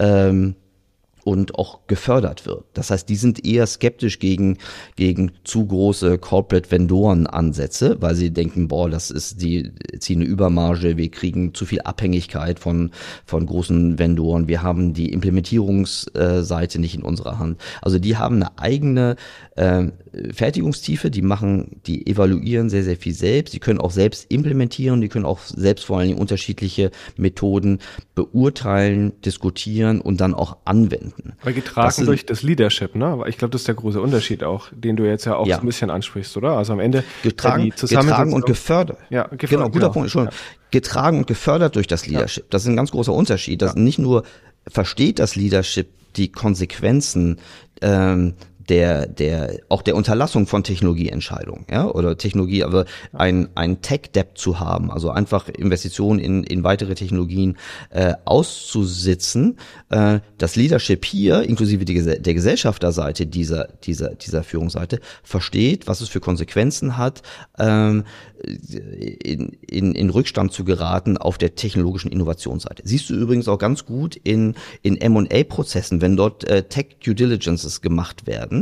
auch gefördert wird. Das heißt, die sind eher skeptisch gegen zu große Corporate-Vendoren-Ansätze, weil sie denken, die ziehen eine Übermarge, wir kriegen zu viel Abhängigkeit von großen Vendoren, wir haben die Implementierungsseite nicht in unserer Hand. Also die haben eine eigene Fertigungstiefe, die evaluieren sehr, sehr viel selbst, die können auch selbst implementieren, die können auch selbst vor allen Dingen unterschiedliche Methoden beurteilen, diskutieren und dann auch anwenden. Weil getragen durch das Leadership, ne? Ich glaube, das ist der große Unterschied auch, den du jetzt ja auch so ein bisschen ansprichst, oder? Also am Ende getragen und gefördert. Ja, genau, guter Punkt. Schon getragen und gefördert durch das Leadership. Ja. Das ist ein ganz großer Unterschied. Das nicht nur versteht das Leadership die Konsequenzen auch der Unterlassung von Technologieentscheidungen, ja, oder Technologie, aber ein Tech-Debt zu haben, also einfach Investitionen in weitere Technologien auszusitzen. Das Leadership hier, inklusive der Gesellschafterseite dieser Führungsseite, versteht, was es für Konsequenzen hat, in Rückstand zu geraten auf der technologischen Innovationsseite. Siehst du übrigens auch ganz gut in M&A-Prozessen, wenn dort Tech-Due-Diligences gemacht werden,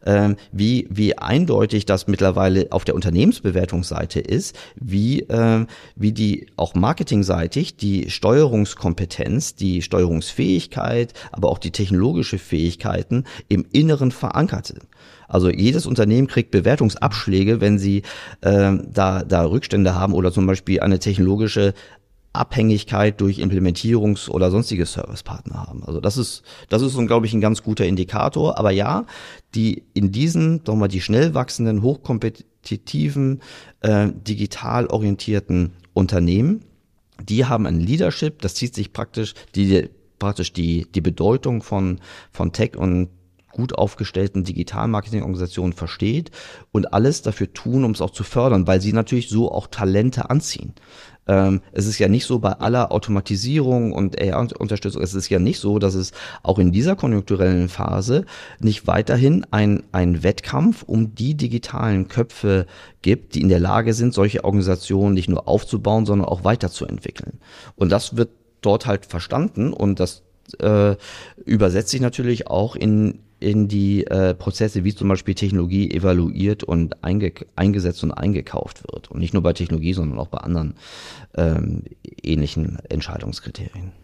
wie eindeutig das mittlerweile auf der Unternehmensbewertungsseite ist, wie die auch marketingseitig die Steuerungskompetenz, die Steuerungsfähigkeit, aber auch die technologische Fähigkeiten im Inneren verankert sind. Also jedes Unternehmen kriegt Bewertungsabschläge, wenn sie da Rückstände haben oder zum Beispiel eine technologische Abhängigkeit durch Implementierungs- oder sonstige Servicepartner haben. Also das ist, glaube ich, ein ganz guter Indikator. Aber ja, die schnell wachsenden, hochkompetitiven, digital orientierten Unternehmen, die haben ein Leadership, das zieht sich praktisch die Bedeutung von Tech und gut aufgestellten Digital-Marketing-Organisationen versteht und alles dafür tun, um es auch zu fördern, weil sie natürlich so auch Talente anziehen. Es ist ja nicht so bei aller Automatisierung und AI-Unterstützung, es ist ja nicht so, dass es auch in dieser konjunkturellen Phase nicht weiterhin ein Wettkampf um die digitalen Köpfe gibt, die in der Lage sind, solche Organisationen nicht nur aufzubauen, sondern auch weiterzuentwickeln. Und das wird dort halt verstanden und das übersetzt sich natürlich auch in die Prozesse, wie zum Beispiel Technologie evaluiert und eingesetzt und eingekauft wird. Und nicht nur bei Technologie, sondern auch bei anderen ähnlichen Entscheidungskriterien.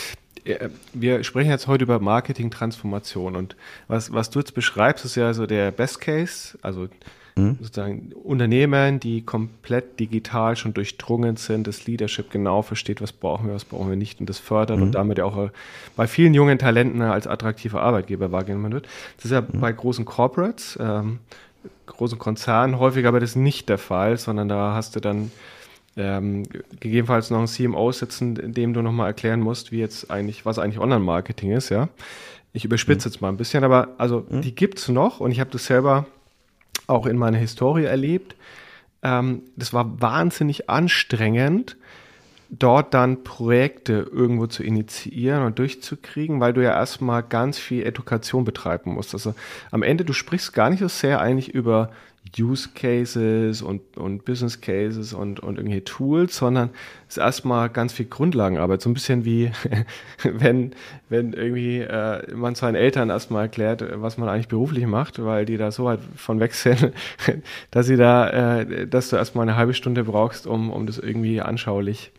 Wir sprechen jetzt heute über Marketing-Transformation und was du jetzt beschreibst, ist ja so der Best Case, also sozusagen Unternehmen, die komplett digital schon durchdrungen sind, das Leadership genau versteht, was brauchen wir nicht und das fördert und damit ja auch bei vielen jungen Talenten als attraktiver Arbeitgeber wahrgenommen wird. Das ist ja bei großen Corporates, großen Konzernen häufig aber das nicht der Fall, sondern da hast du dann gegebenenfalls noch einen CMO sitzen, dem du nochmal erklären musst, was eigentlich Online-Marketing ist, ja. Ich überspitze jetzt mal ein bisschen, aber also die gibt's noch und ich habe das selber auch in meiner Historie erlebt. Das war wahnsinnig anstrengend, dort dann Projekte irgendwo zu initiieren und durchzukriegen, weil du ja erstmal ganz viel Education betreiben musst. Also am Ende, du sprichst gar nicht so sehr eigentlich über Use Cases und Business Cases und irgendwelche Tools, sondern es ist erstmal ganz viel Grundlagenarbeit. So ein bisschen wie, wenn irgendwie man seinen Eltern erstmal erklärt, was man eigentlich beruflich macht, weil die da so weit von weg sind, dass du erstmal eine halbe Stunde brauchst, um das irgendwie anschaulich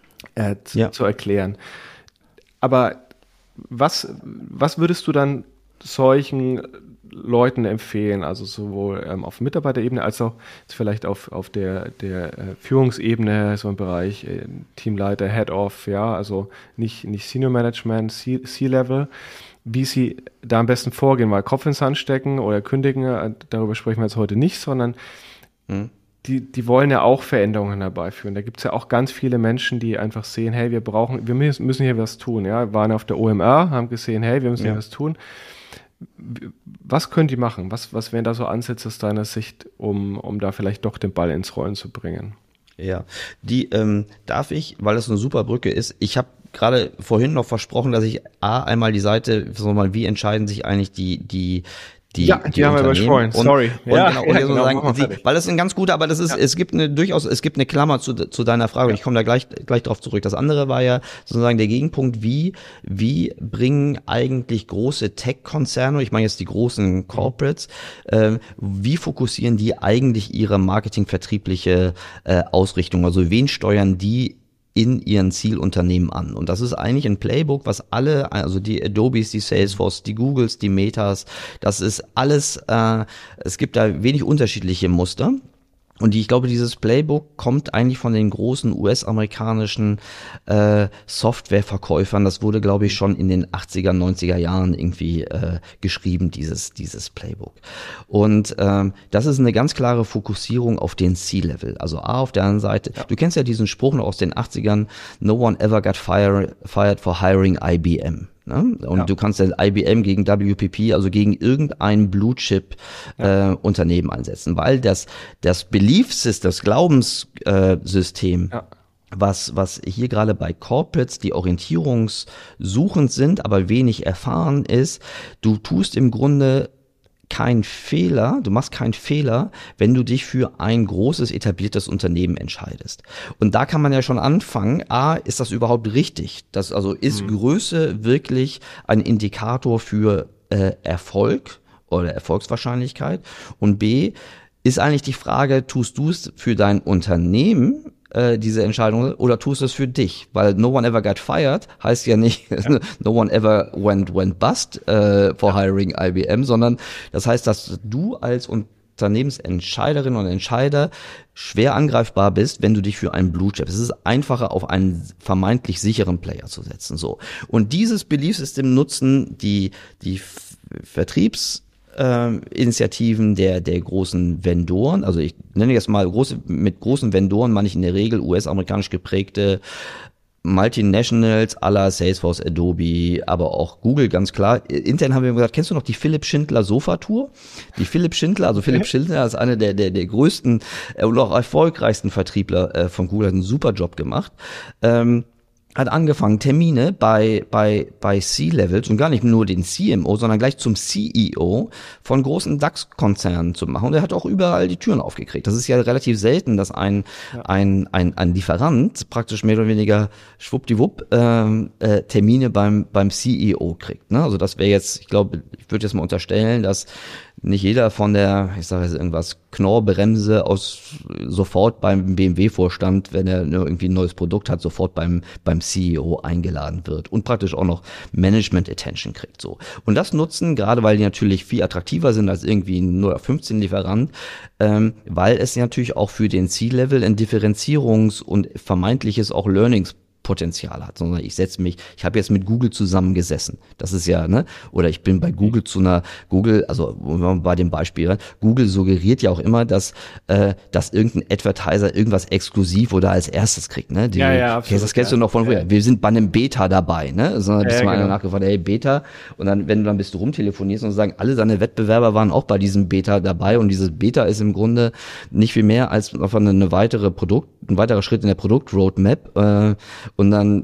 zu erklären. Aber was würdest du dann solchen Leuten empfehlen, also sowohl auf Mitarbeiterebene als auch vielleicht auf der Führungsebene, so im Bereich Teamleiter, Head-Off, ja, also nicht Senior Management, C-Level, wie sie da am besten vorgehen, weil Kopf ins Sand stecken oder kündigen, darüber sprechen wir jetzt heute nicht, sondern die wollen ja auch Veränderungen herbeiführen. Da gibt es ja auch ganz viele Menschen, die einfach sehen, hey, wir müssen hier was tun, ja, waren auf der OMR, haben gesehen, hey, wir müssen hier was tun. Was können die machen? Was wären da so Ansätze aus deiner Sicht, um da vielleicht doch den Ball ins Rollen zu bringen? Ja, die darf ich, weil das eine super Brücke ist, ich habe gerade vorhin noch versprochen, dass ich einmal die Seite, so mal, wie entscheiden sich eigentlich die haben wir übersprungen, sorry. Weil das ein ganz guter, aber das ist, es gibt eine Klammer zu deiner Frage, ich komme da gleich drauf zurück. Das andere war ja sozusagen der Gegenpunkt, wie bringen eigentlich große Tech-Konzerne, ich meine jetzt die großen Corporates, wie fokussieren die eigentlich ihre marketingvertriebliche Ausrichtung? Also wen steuern die in ihren Zielunternehmen an. Und das ist eigentlich ein Playbook, was alle, also die Adobes, die Salesforce, die Googles, die Metas, das ist alles, es gibt da wenig unterschiedliche Muster. Und ich glaube, dieses Playbook kommt eigentlich von den großen US-amerikanischen Softwareverkäufern. Das wurde, glaube ich, schon in den 80er, 90er Jahren irgendwie geschrieben, dieses Playbook. Und das ist eine ganz klare Fokussierung auf den C-Level. Also auf der anderen Seite, du kennst ja diesen Spruch noch aus den 80ern, no one ever got fired for hiring IBM. Ne? Und du kannst ja IBM gegen WPP, also gegen irgendein Blue-Chip Unternehmen einsetzen, weil das Belief-System, das Glaubenssystem, was hier gerade bei Corporates, die orientierungssuchend sind, aber wenig erfahren ist, du tust im Grunde du machst keinen Fehler, wenn du dich für ein großes etabliertes Unternehmen entscheidest. Und da kann man ja schon anfangen, ist das überhaupt richtig? Ist Größe wirklich ein Indikator für Erfolg oder Erfolgswahrscheinlichkeit? Und B, ist eigentlich die Frage, tust du es für dein Unternehmen, diese Entscheidung, oder tust du es für dich? Weil no one ever got fired heißt ja nicht, no one ever went bust for hiring IBM, sondern das heißt, dass du als Unternehmensentscheiderin und Entscheider schwer angreifbar bist, wenn du dich für einen Blue Chip. Es ist einfacher, auf einen vermeintlich sicheren Player zu setzen. So. Und dieses Beliefsystem nutzen die Vertriebsinitiativen der großen Vendoren, also ich nenne jetzt mal mit großen Vendoren meine ich in der Regel US-amerikanisch geprägte Multinationals à la Salesforce, Adobe, aber auch Google, ganz klar. Intern haben wir gesagt, kennst du noch die Philipp Schindler Sofa-Tour? Die Philipp Schindler ist einer der größten und auch erfolgreichsten Vertriebler von Google, hat einen super Job gemacht. Hat angefangen, Termine bei C-Levels und gar nicht nur den CMO, sondern gleich zum CEO von großen DAX-Konzernen zu machen. Und er hat auch überall die Türen aufgekriegt. Das ist ja relativ selten, dass ein Lieferant praktisch mehr oder weniger schwuppdiwupp Termine beim CEO kriegt. Ne? Also das wäre jetzt, ich würde jetzt mal unterstellen, dass nicht jeder von der, ich sage jetzt irgendwas, Knorr-Bremse sofort beim BMW-Vorstand, wenn er irgendwie ein neues Produkt hat, sofort beim CEO eingeladen wird und praktisch auch noch Management-Attention kriegt. So. Und das nutzen, gerade weil die natürlich viel attraktiver sind als irgendwie ein 0815-Lieferant, weil es natürlich auch für den C-Level ein Differenzierungs- und vermeintliches auch Learnings-Potenzial hat, sondern ich habe jetzt mit Google zusammengesessen. Das ist ja, ne? Oder ich bin bei Google also bei dem Beispiel, Google suggeriert ja auch immer, dass irgendein Advertiser irgendwas exklusiv oder als erstes kriegt, ne? Absolut, das kennst du noch von früher. Wir sind bei einem Beta dabei, ne? Sondern bist du mal einer nachgefragt, hey, Beta, und dann, wenn du dann bist du rumtelefonierst und sagen, alle deine Wettbewerber waren auch bei diesem Beta dabei, und dieses Beta ist im Grunde nicht viel mehr als einfach ein weiterer Schritt in der Produktroadmap, und dann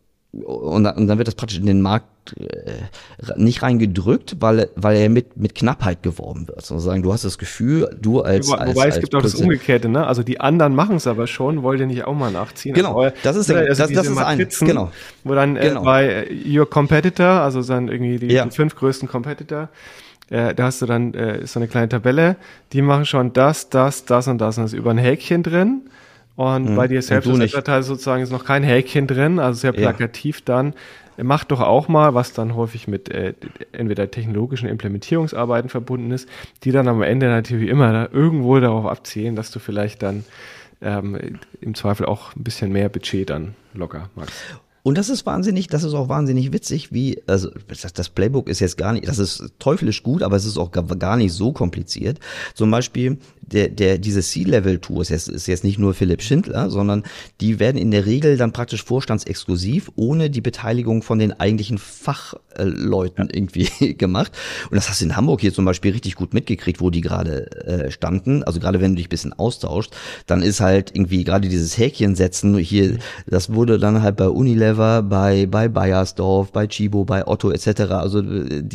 wird das praktisch in den Markt nicht reingedrückt, weil er mit Knappheit geworben wird. Sozusagen, du hast das Gefühl, wobei es gibt auch das Umgekehrte, ne? Also die anderen machen es aber schon, wollt ihr nicht auch mal nachziehen? Genau, also, das ist Matrizen, genau. Wo dann bei Your Competitor, also dann irgendwie die 5 größten Competitor, da hast du dann ist so eine kleine Tabelle, die machen schon das und das, und da ist über ein Häkchen drin. Und bei dir selbst Advertiser sozusagen ist noch kein Häkchen drin, also sehr plakativ dann. Mach doch auch mal, was dann häufig mit entweder technologischen Implementierungsarbeiten verbunden ist, die dann am Ende natürlich immer irgendwo darauf abzielen, dass du vielleicht dann im Zweifel auch ein bisschen mehr Budget dann locker machst. Und das ist auch wahnsinnig witzig, also das Playbook ist jetzt gar nicht, das ist teuflisch gut, aber es ist auch gar nicht so kompliziert. Zum Beispiel diese C-Level-Tours, ist jetzt nicht nur Philipp Schindler, sondern die werden in der Regel dann praktisch vorstandsexklusiv, ohne die Beteiligung von den eigentlichen Fachleuten irgendwie gemacht. Und das hast du in Hamburg hier zum Beispiel richtig gut mitgekriegt, wo die gerade standen. Also gerade wenn du dich ein bisschen austauschst, dann ist halt irgendwie gerade dieses Häkchen setzen hier, das wurde dann halt bei Unilever, bei Bayersdorf, bei Chibo, bei Otto etc. Also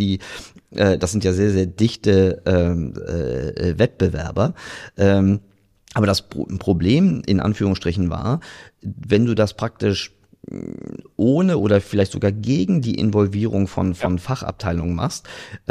das sind ja sehr, sehr dichte Wettbewerber. Aber das Problem in Anführungsstrichen war, wenn du das praktisch ohne oder vielleicht sogar gegen die Involvierung von Fachabteilungen machst,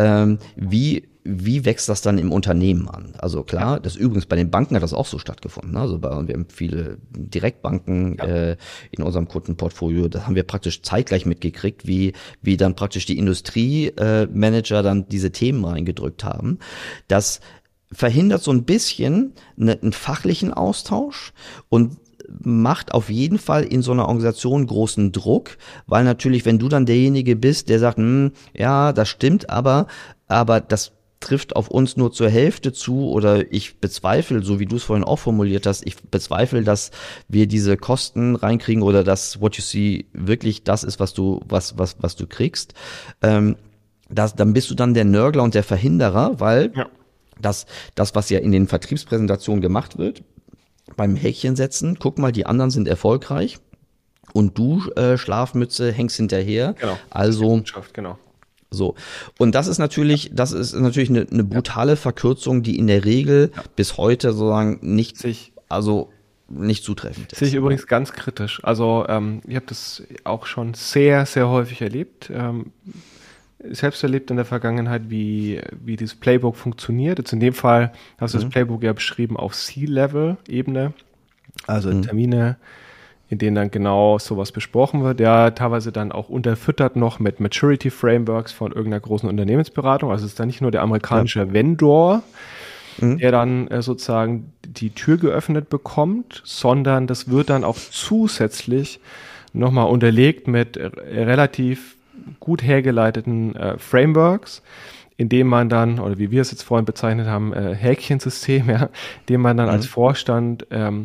wie wächst das dann im Unternehmen an? Also klar, das übrigens bei den Banken hat das auch so stattgefunden. Also wir haben viele Direktbanken in unserem Kundenportfolio, da haben wir praktisch zeitgleich mitgekriegt, wie dann praktisch die Industriemanager dann diese Themen reingedrückt haben. Das verhindert so ein bisschen einen fachlichen Austausch und macht auf jeden Fall in so einer Organisation großen Druck, weil natürlich, wenn du dann derjenige bist, der sagt, ja, das stimmt, aber das trifft auf uns nur zur Hälfte zu, oder ich bezweifle, so wie du es vorhin auch formuliert hast, ich bezweifle, dass wir diese Kosten reinkriegen oder dass what you see wirklich das ist, was du kriegst, dann bist du dann der Nörgler und der Verhinderer, weil das, was ja in den Vertriebspräsentationen gemacht wird, beim Häkchen setzen, guck mal, die anderen sind erfolgreich und du, Schlafmütze, hängst hinterher. Genau. Also, genau. So. Und das ist natürlich eine brutale Verkürzung, die in der Regel bis heute sozusagen nicht zutreffend ist. Sehe ich übrigens ganz kritisch. Also, ich habe das auch schon sehr, sehr häufig erlebt. Selbst erlebt in der Vergangenheit, wie dieses Playbook funktioniert. Jetzt in dem Fall hast du das Playbook ja beschrieben auf C-Level-Ebene, also Termine, in denen dann genau sowas besprochen wird, ja, teilweise dann auch unterfüttert noch mit Maturity Frameworks von irgendeiner großen Unternehmensberatung. Also es ist dann nicht nur der amerikanische Vendor, der dann sozusagen die Tür geöffnet bekommt, sondern das wird dann auch zusätzlich nochmal unterlegt mit relativ gut hergeleiteten Frameworks, in dem man dann, oder wie wir es jetzt vorhin bezeichnet haben, Häkchensystem, in dem man dann als Vorstand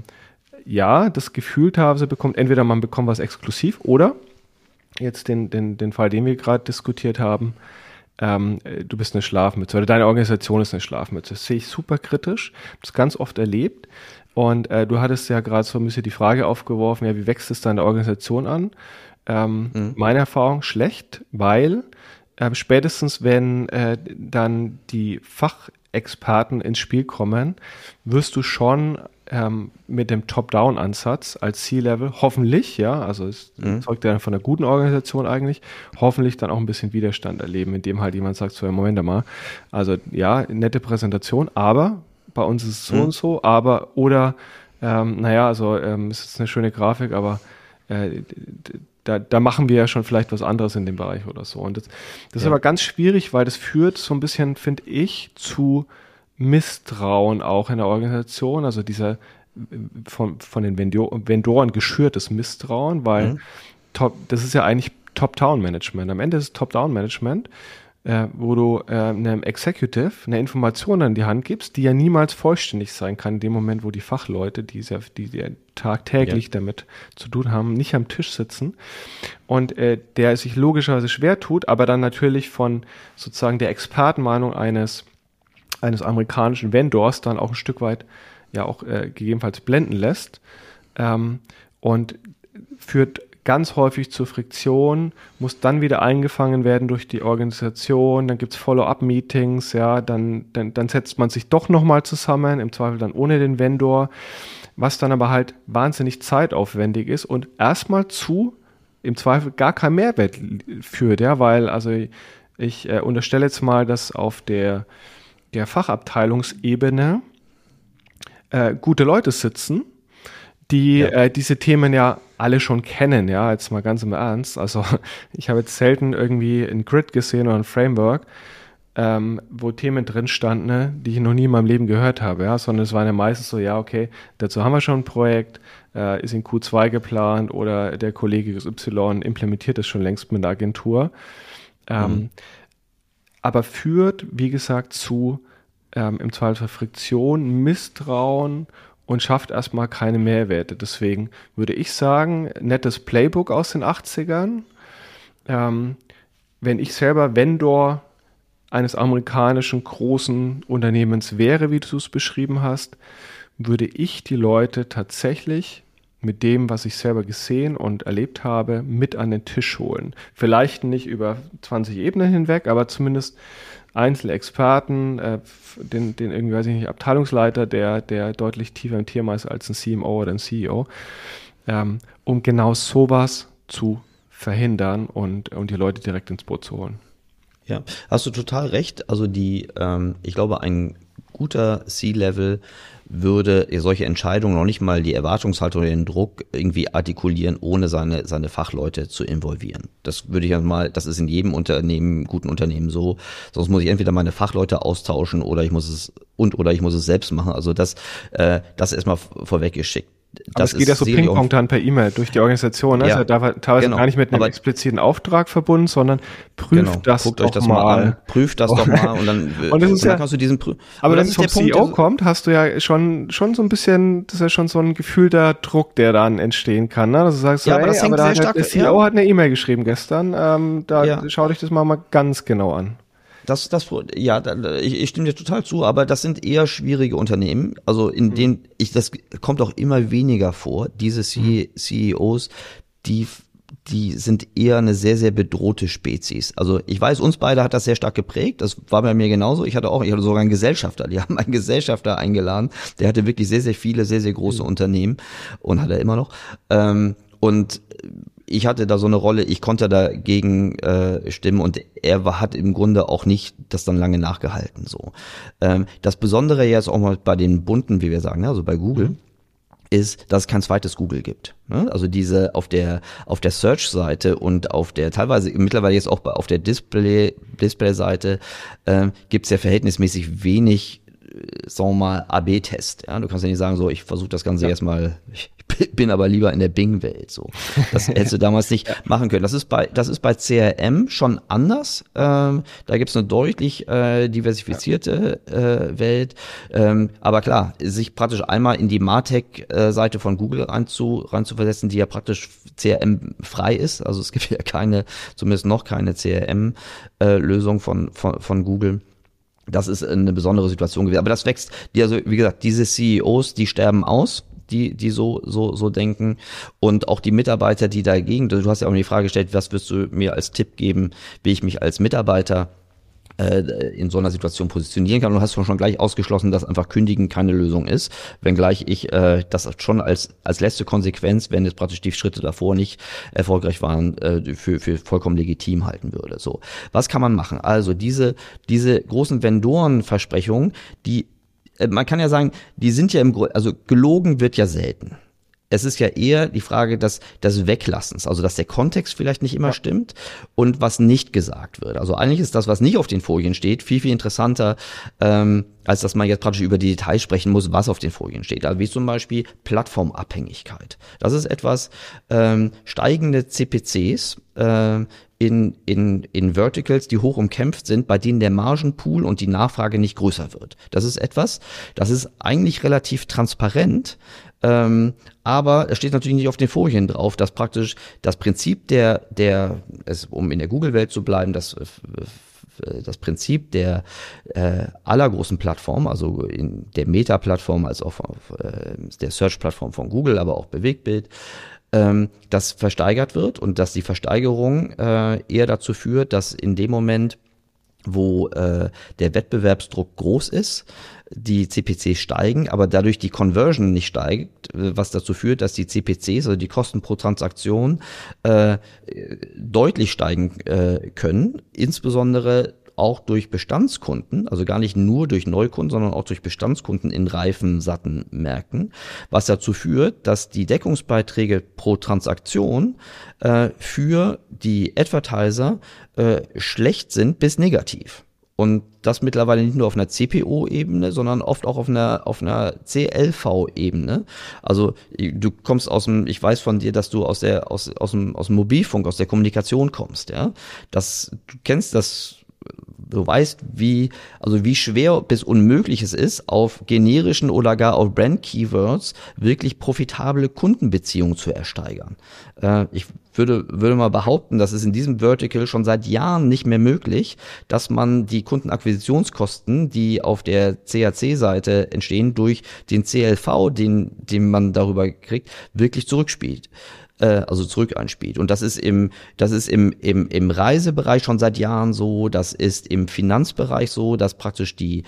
das Gefühl teilweise bekommt, entweder man bekommt was exklusiv oder jetzt den Fall, den wir gerade diskutiert haben, du bist eine Schlafmütze oder deine Organisation ist eine Schlafmütze. Das sehe ich super kritisch, habe das ganz oft erlebt und du hattest ja gerade so ein bisschen die Frage aufgeworfen, ja, wie wächst es deine Organisation an? Meine Erfahrung schlecht, weil spätestens wenn dann die Fachexperten ins Spiel kommen, wirst du schon mit dem Top-Down-Ansatz als C-Level hoffentlich, also es zeugt ja von einer guten Organisation eigentlich, hoffentlich dann auch ein bisschen Widerstand erleben, indem halt jemand sagt, so, Moment mal, also ja, nette Präsentation, aber bei uns ist es so und so, aber oder ist jetzt eine schöne Grafik, aber da machen wir ja schon vielleicht was anderes in dem Bereich oder so. Und das ist aber ganz schwierig, weil das führt so ein bisschen, finde ich, zu Misstrauen auch in der Organisation, also dieser von den Vendoren geschürtes Misstrauen, weil das ist ja eigentlich Top-Down-Management. Am Ende ist es Top-Down-Management, wo du einem Executive eine Information an die Hand gibst, die ja niemals vollständig sein kann in dem Moment, wo die Fachleute, die tagtäglich damit zu tun haben, nicht am Tisch sitzen und der sich logischerweise schwer tut, aber dann natürlich von sozusagen der Expertenmeinung eines amerikanischen Vendors dann auch ein Stück weit gegebenenfalls blenden lässt und führt ganz häufig zur Friktion, muss dann wieder eingefangen werden durch die Organisation, dann gibt's Follow-up-Meetings, dann setzt man sich doch nochmal zusammen, im Zweifel dann ohne den Vendor, was dann aber halt wahnsinnig zeitaufwendig ist und erstmal im Zweifel gar kein Mehrwert führt, weil also ich unterstelle jetzt mal, dass auf der Fachabteilungsebene gute Leute sitzen, die diese Themen ja alle schon kennen, jetzt mal ganz im Ernst. Also ich habe jetzt selten irgendwie ein Grid gesehen oder ein Framework, wo Themen drin standen, ne, die ich noch nie in meinem Leben gehört habe, ja, sondern es waren ja meistens so, ja, okay, dazu haben wir schon ein Projekt, ist in Q2 geplant oder der Kollege XY implementiert es schon längst mit der Agentur. Aber führt, wie gesagt, zu im Zweifelsfall Friktion, Misstrauen und schafft erstmal keine Mehrwerte. Deswegen würde ich sagen, nettes Playbook aus den 80ern. Wenn ich selber Vendor eines amerikanischen großen Unternehmens wäre, wie du es beschrieben hast, würde ich die Leute tatsächlich mit dem, was ich selber gesehen und erlebt habe, mit an den Tisch holen. Vielleicht nicht über 20 Ebenen hinweg, aber zumindest einzelne Experten, den irgendwie, weiß ich nicht, Abteilungsleiter, der deutlich tiefer im Thema ist als ein CMO oder ein CEO, um genau sowas zu verhindern und die Leute direkt ins Boot zu holen. Ja, hast du total recht. Also ich glaube, ein guter C-Level würde solche Entscheidungen noch nicht mal die Erwartungshaltung oder den Druck irgendwie artikulieren, ohne seine Fachleute zu involvieren. Das würde ich mal, das ist in jedem guten Unternehmen so. Sonst muss ich entweder meine Fachleute austauschen oder ich muss es selbst machen. Also das erstmal vorweggeschickt. Aber es geht ja so Ping-Pong dann per E-Mail durch die Organisation. Ne? Ja, da war teilweise gar nicht mit einem expliziten Auftrag verbunden, sondern prüft das Guckt doch euch das mal an. Prüft das doch mal und dann, und das ist dann kannst du diesen Aber wenn es vom CEO kommt, hast du ja schon so ein bisschen, das ist ja schon so ein gefühlter Druck, der dann entstehen kann. Ne? Dass du sagst, aber das hängt sehr stark, der CEO hat eine E-Mail geschrieben gestern, schau dich das mal ganz genau an. Ich stimme dir total zu, aber das sind eher schwierige Unternehmen, also in denen das kommt auch immer weniger vor, diese CEOs, die sind eher eine sehr, sehr bedrohte Spezies. Also ich weiß, uns beide hat das sehr stark geprägt, das war bei mir genauso, ich hatte sogar einen Gesellschafter, die haben einen Gesellschafter eingeladen, der hatte wirklich sehr, sehr viele, sehr, sehr große Unternehmen und hat er immer noch, und ich hatte da so eine Rolle, ich konnte dagegen stimmen und er hat im Grunde auch nicht das dann lange nachgehalten. So. Das Besondere jetzt auch mal bei den bunten, wie wir sagen, also bei Google, ist, dass es kein zweites Google gibt. Also diese auf der Search-Seite und auf der teilweise mittlerweile jetzt auch auf der Display-Seite gibt es ja verhältnismäßig wenig, sagen wir mal, AB-Test. Ja? Du kannst ja nicht sagen, so, ich versuche das Ganze jetzt mal, ich bin aber lieber in der Bing-Welt. So. Das hättest du damals nicht machen können. Das ist bei CRM schon anders. Da gibt's eine deutlich diversifizierte Welt. Aber klar, sich praktisch einmal in die MarTech-Seite von Google reinzuversetzen, die ja praktisch CRM-frei ist. Also es gibt ja zumindest noch keine CRM-Lösung von Google. Das ist eine besondere Situation gewesen. Aber das wächst, also wie gesagt, diese CEOs, die sterben aus, die so denken, und auch die Mitarbeiter, die dagegen, du hast ja auch die Frage gestellt, was würdest du mir als Tipp geben, wie ich mich als Mitarbeiter in so einer Situation positionieren kann. Und du hast schon gleich ausgeschlossen, dass einfach Kündigen keine Lösung ist, wenngleich ich das schon als letzte Konsequenz, wenn jetzt praktisch die Schritte davor nicht erfolgreich waren, für vollkommen legitim halten würde. So, was kann man machen? Also diese großen Vendorenversprechungen, man kann ja sagen, die sind ja also gelogen wird ja selten. Es ist ja eher die Frage des Weglassens, also dass der Kontext vielleicht nicht immer stimmt und was nicht gesagt wird. Also eigentlich ist das, was nicht auf den Folien steht, viel, viel interessanter, als dass man jetzt praktisch über die Details sprechen muss, was auf den Folien steht. Also wie zum Beispiel Plattformabhängigkeit. Das ist etwas, steigende CPCs, in Verticals, die hoch umkämpft sind, bei denen der Margenpool und die Nachfrage nicht größer wird. Das ist etwas, das ist eigentlich relativ transparent, aber es steht natürlich nicht auf den Folien drauf, dass praktisch das Prinzip um in der Google-Welt zu bleiben, das Prinzip der allergroßen Plattformen, also in der Meta-Plattform, als auch der Search-Plattform von Google, aber auch Bewegtbild, das versteigert wird und dass die Versteigerung eher dazu führt, dass in dem Moment, wo der Wettbewerbsdruck groß ist, die CPCs steigen, aber dadurch die Conversion nicht steigt, was dazu führt, dass die CPCs, also die Kosten pro Transaktion, deutlich steigen können, insbesondere auch durch Bestandskunden, also gar nicht nur durch Neukunden, sondern auch durch Bestandskunden in reifen, satten Märkten, was dazu führt, dass die Deckungsbeiträge pro Transaktion für die Advertiser schlecht sind bis negativ. Und das mittlerweile nicht nur auf einer CPO-Ebene, sondern oft auch auf einer CLV-Ebene. Also du kommst ich weiß von dir, dass du aus dem Mobilfunk, aus der Kommunikation kommst, ja. Du kennst das. Du weißt, wie schwer bis unmöglich es ist, auf generischen oder gar auf Brand-Keywords wirklich profitable Kundenbeziehungen zu ersteigern. Ich würde mal behaupten, dass es in diesem Vertical schon seit Jahren nicht mehr möglich, dass man die Kundenakquisitionskosten, die auf der CAC-Seite entstehen, durch den CLV, den man darüber kriegt, wirklich zurückspielt. Also zurück einspielt. Und das ist im Reisebereich schon seit Jahren so, das ist im Finanzbereich so, dass praktisch die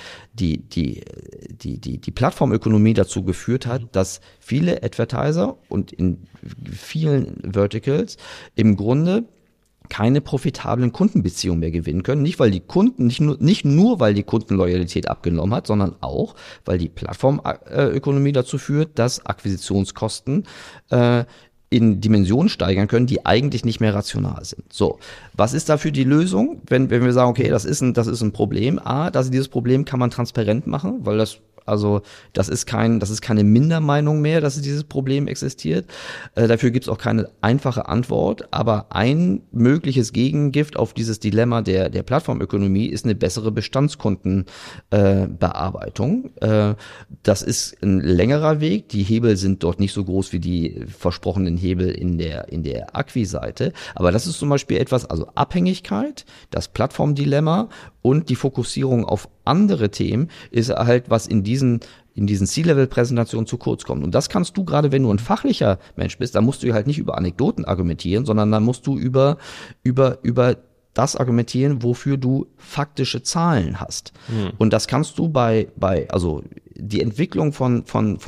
Plattformökonomie dazu geführt hat, dass viele Advertiser und in vielen Verticals im Grunde keine profitablen Kundenbeziehungen mehr gewinnen können. Nicht, weil die Kunden, nicht nur, weil die Kundenloyalität abgenommen hat, sondern auch, weil die Plattformökonomie dazu führt, dass Akquisitionskosten in Dimensionen steigern können, die eigentlich nicht mehr rational sind. So, was ist dafür die Lösung, wenn wir sagen, okay, das ist ein Problem? Dieses Problem kann man transparent machen, weil das ist keine Mindermeinung mehr, dass dieses Problem existiert. Dafür gibt es auch keine einfache Antwort. Aber ein mögliches Gegengift auf dieses Dilemma der Plattformökonomie ist eine bessere Bestandskundenbearbeitung. Das ist ein längerer Weg. Die Hebel sind dort nicht so groß wie die versprochenen Hebel in der Acquis-Seite. Aber das ist zum Beispiel etwas, also Abhängigkeit, das Plattformdilemma und die Fokussierung auf andere Themen ist halt, was in diesen C-Level-Präsentationen zu kurz kommt. Und das kannst du, gerade wenn du ein fachlicher Mensch bist, dann musst du halt nicht über Anekdoten argumentieren, sondern dann musst du über das argumentieren, wofür du faktische Zahlen hast. Und das kannst du also die Entwicklung von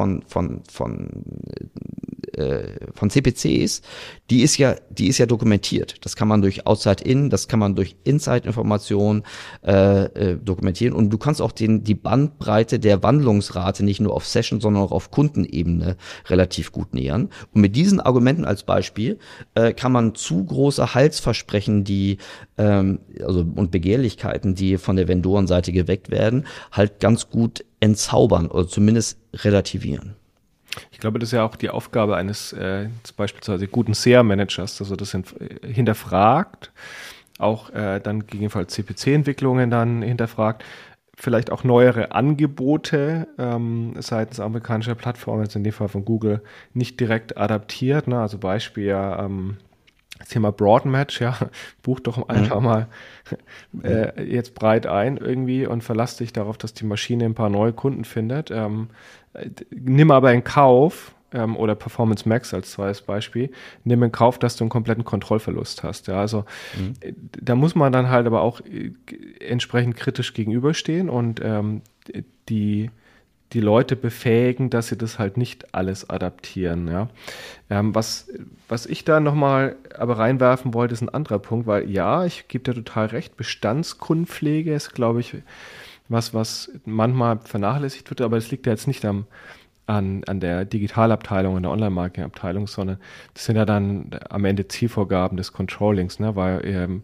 CPCs, die ist ja dokumentiert. Das kann man durch Outside-In, das kann man durch Inside-Informationen dokumentieren. Und du kannst auch die Bandbreite der Wandlungsrate nicht nur auf Session, sondern auch auf Kundenebene relativ gut nähern. Und mit diesen Argumenten als Beispiel kann man zu große Halsversprechen, und Begehrlichkeiten, die von der Vendorenseite geweckt werden, halt ganz gut entzaubern oder zumindest relativieren. Ich glaube, das ist ja auch die Aufgabe eines beispielsweise guten SEA-Managers, dass er das hinterfragt, auch dann gegebenenfalls CPC-Entwicklungen dann hinterfragt, vielleicht auch neuere Angebote seitens amerikanischer Plattformen, jetzt in dem Fall von Google, nicht direkt adaptiert. Ne? Also Beispiel das Thema Broadmatch, ja, buch doch einfach mal jetzt breit ein irgendwie und verlass dich darauf, dass die Maschine ein paar neue Kunden findet. Nimm aber in Kauf, oder Performance Max als zweites Beispiel, nimm in Kauf, dass du einen kompletten Kontrollverlust hast. Ja, also da muss man dann halt aber auch entsprechend kritisch gegenüberstehen und die Leute befähigen, dass sie das halt nicht alles adaptieren. Ja. Was ich da nochmal aber reinwerfen wollte, ist ein anderer Punkt, weil ja, ich gebe dir total recht, Bestandskundenpflege ist, glaube ich, was manchmal vernachlässigt wird, aber das liegt ja jetzt nicht an der Digitalabteilung, an der Online-Marketing-Abteilung, sondern das sind ja dann am Ende Zielvorgaben des Controllings, ne, weil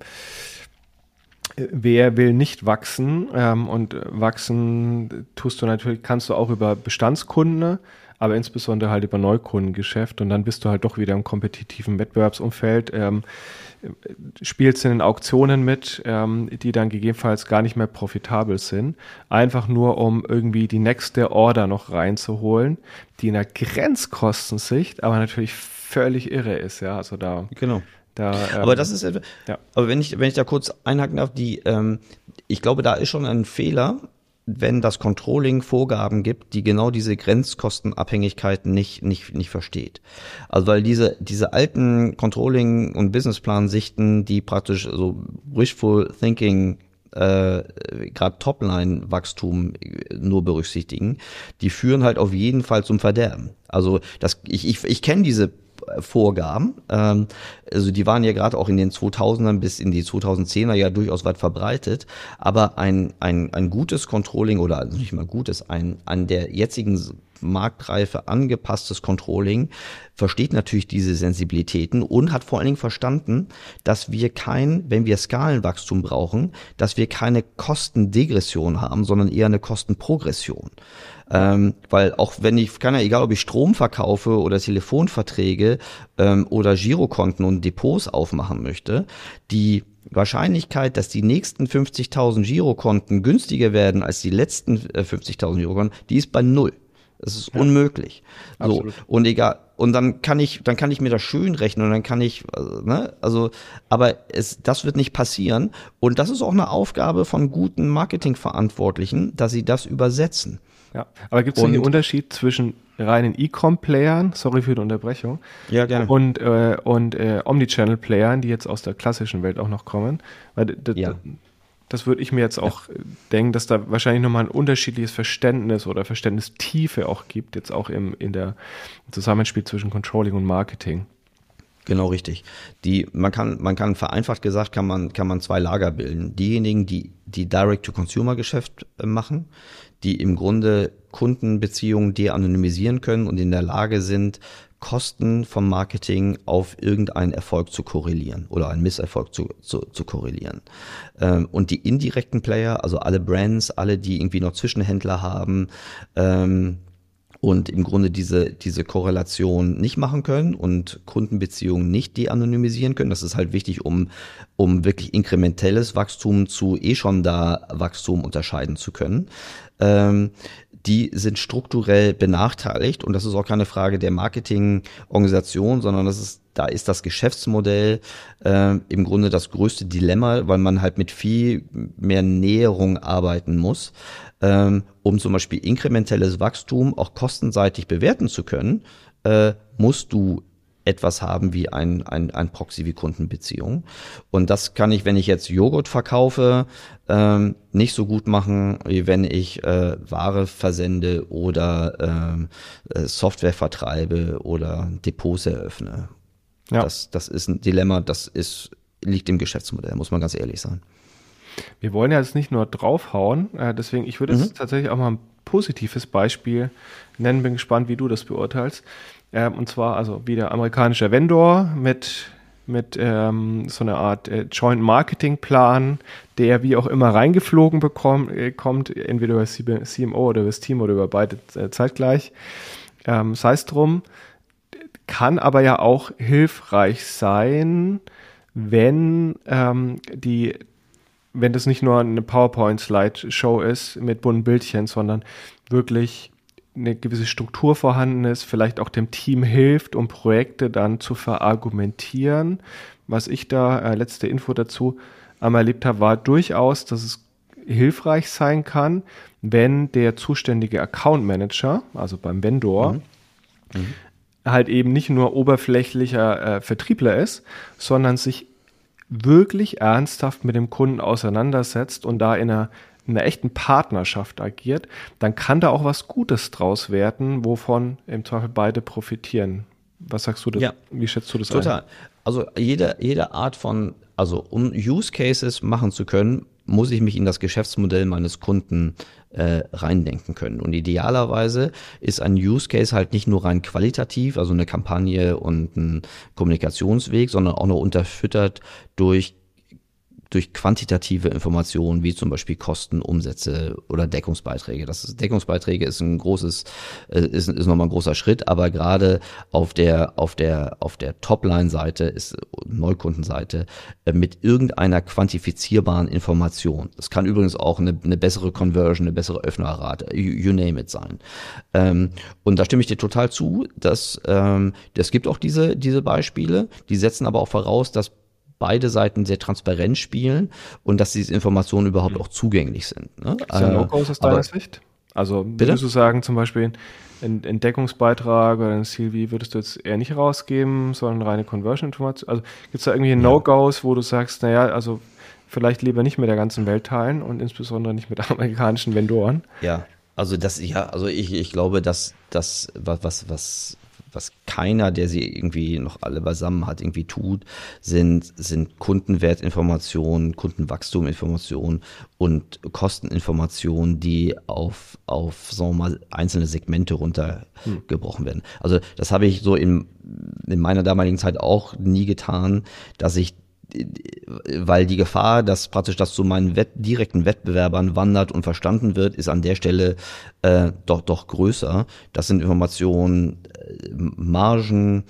wer will nicht wachsen und wachsen kannst du auch über Bestandskunden, aber insbesondere halt über Neukundengeschäft und dann bist du halt doch wieder im kompetitiven Wettbewerbsumfeld, spielst in den Auktionen mit, die dann gegebenenfalls gar nicht mehr profitabel sind, einfach nur um irgendwie die nächste Order noch reinzuholen, die in der Grenzkostensicht aber natürlich völlig irre ist, ja, also da... Genau. Aber das ist, ja. Aber wenn ich da kurz einhaken darf, ich glaube, da ist schon ein Fehler, wenn das Controlling Vorgaben gibt, die genau diese Grenzkostenabhängigkeiten nicht versteht. Also weil diese alten Controlling- und Businessplan-Sichten, die praktisch so wishful thinking gerade Topline-Wachstum nur berücksichtigen, die führen halt auf jeden Fall zum Verderben. Also ich kenne diese Vorgaben, also die waren ja gerade auch in den 2000ern bis in die 2010er ja durchaus weit verbreitet, aber ein gutes Controlling oder also nicht mal gutes, an der jetzigen Marktreife angepasstes Controlling versteht natürlich diese Sensibilitäten und hat vor allen Dingen verstanden, dass wir wenn wir Skalenwachstum brauchen, dass wir keine Kostendegression haben, sondern eher eine Kostenprogression. Weil auch wenn egal ob ich Strom verkaufe oder Telefonverträge oder Girokonten und Depots aufmachen möchte, die Wahrscheinlichkeit, dass die nächsten 50.000 Girokonten günstiger werden als die letzten 50.000 Girokonten, die ist bei 0. Das ist unmöglich. So. Und egal. Und dann kann ich mir das schön rechnen und dann kann ich, aber das wird nicht passieren. Und das ist auch eine Aufgabe von guten Marketingverantwortlichen, dass sie das übersetzen. Ja, aber gibt es einen Unterschied zwischen reinen E-Com-Playern, sorry für die Unterbrechung, ja, gerne, und Omnichannel-Playern, die jetzt aus der klassischen Welt auch noch kommen? Weil das würde ich mir jetzt auch denken, dass da wahrscheinlich nochmal ein unterschiedliches Verständnis oder Verständnistiefe auch gibt, jetzt auch im Zusammenspiel zwischen Controlling und Marketing. Genau, richtig. Man kann vereinfacht gesagt, kann man zwei Lager bilden. Diejenigen, die Direct-to-Consumer-Geschäft machen, die im Grunde Kundenbeziehungen de-anonymisieren können und in der Lage sind, Kosten vom Marketing auf irgendeinen Erfolg zu korrelieren oder einen Misserfolg zu korrelieren. Und die indirekten Player, also alle Brands, alle, die irgendwie noch Zwischenhändler haben, und im Grunde diese Korrelation nicht machen können und Kundenbeziehungen nicht de-anonymisieren können. Das ist halt wichtig, um wirklich inkrementelles Wachstum zu schon da Wachstum unterscheiden zu können. Die sind strukturell benachteiligt und das ist auch keine Frage der Marketingorganisation, sondern da ist das Geschäftsmodell im Grunde das größte Dilemma, weil man halt mit viel mehr Näherung arbeiten muss, um zum Beispiel inkrementelles Wachstum auch kostenseitig bewerten zu können, musst du etwas haben wie ein Proxy wie Kundenbeziehung. Und das kann ich, wenn ich jetzt Joghurt verkaufe, nicht so gut machen, wie wenn ich Ware versende oder Software vertreibe oder Depots eröffne. Ja. Das ist ein Dilemma, liegt im Geschäftsmodell, muss man ganz ehrlich sein. Wir wollen ja jetzt nicht nur draufhauen, deswegen, ich würde jetzt tatsächlich auch mal ein positives Beispiel nennen, bin gespannt, wie du das beurteilst. Und zwar, also wieder amerikanischer Vendor mit so einer Art Joint Marketing Plan, der wie auch immer reingeflogen kommt, entweder über CMO oder über das Team oder über beide zeitgleich. Sei es drum, kann aber ja auch hilfreich sein, wenn das nicht nur eine PowerPoint-Slide-Show ist mit bunten Bildchen, sondern wirklich eine gewisse Struktur vorhanden ist, vielleicht auch dem Team hilft, um Projekte dann zu verargumentieren. Was ich da, letzte Info dazu, einmal erlebt habe, war durchaus, dass es hilfreich sein kann, wenn der zuständige Account Manager, also beim Vendor, halt eben nicht nur oberflächlicher Vertriebler ist, sondern sich wirklich ernsthaft mit dem Kunden auseinandersetzt und da in einer echten Partnerschaft agiert, dann kann da auch was Gutes draus werden, wovon im Zweifel beide profitieren. Was sagst du das? Ja, wie schätzt du das total. ein? Also jede Art von, um Use Cases machen zu können, muss ich mich in das Geschäftsmodell meines Kunden reindenken können. Und idealerweise ist ein Use Case halt nicht nur rein qualitativ, also eine Kampagne und ein Kommunikationsweg, sondern auch noch unterfüttert durch quantitative Informationen, wie zum Beispiel Kosten, Umsätze oder Deckungsbeiträge. Deckungsbeiträge ist ist nochmal ein großer Schritt, aber gerade auf der Topline-Seite ist Neukundenseite mit irgendeiner quantifizierbaren Information. Das kann übrigens auch eine bessere Conversion, eine bessere Öffnerrate, you name it sein. Und da stimme ich dir total zu, dass es gibt auch diese Beispiele, die setzen aber auch voraus, dass beide Seiten sehr transparent spielen und dass diese Informationen überhaupt auch zugänglich sind. Ne? Ist ja No-Gos aus deiner Sicht? Also würdest du sagen, zum Beispiel einen Deckungsbeitrag oder ein CLV würdest du jetzt eher nicht rausgeben, sondern reine Conversion-Information? Also gibt es da irgendwie No-Gos, wo du sagst, naja, also vielleicht lieber nicht mit der ganzen Welt teilen und insbesondere nicht mit amerikanischen Vendoren? Ja, also ich glaube, dass was keiner, der sie irgendwie noch alle beisammen hat, irgendwie tut, sind Kundenwertinformationen, Kundenwachstuminformationen und Kosteninformationen, die auf sagen wir mal, einzelne Segmente runtergebrochen werden. Also das habe ich so in meiner damaligen Zeit auch nie getan, dass ich, weil die Gefahr, dass praktisch das zu meinen direkten Wettbewerbern wandert und verstanden wird, ist an der Stelle doch größer. Das sind Informationen, Margen,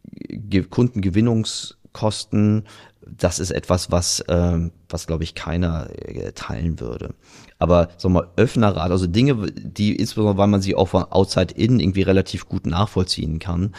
Kundengewinnungskosten. Das ist etwas, was glaube ich keiner teilen würde. Aber sagen wir mal, Öffnerrad, also Dinge, die insbesondere, weil man sie auch von outside in irgendwie relativ gut nachvollziehen kann,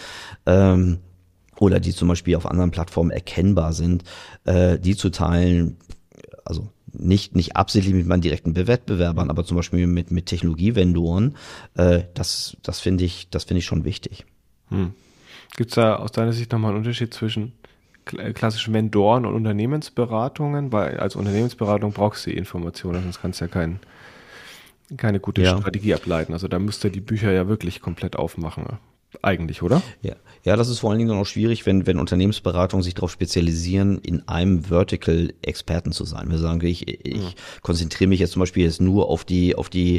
oder die zum Beispiel auf anderen Plattformen erkennbar sind, die zu teilen, also nicht absichtlich mit meinen direkten Wettbewerbern, aber zum Beispiel mit Technologievendoren, das finde ich schon wichtig. Gibt es da aus deiner Sicht nochmal einen Unterschied zwischen klassischen Vendoren und Unternehmensberatungen? Weil als Unternehmensberatung brauchst du die Informationen, sonst kannst du ja keine gute Strategie ableiten. Also da müsst ihr die Bücher ja wirklich komplett aufmachen. Eigentlich, oder? Ja, das ist vor allen Dingen dann auch schwierig, wenn Unternehmensberatungen sich darauf spezialisieren, in einem Vertical Experten zu sein. Wir sagen, ich konzentriere mich jetzt zum Beispiel nur auf die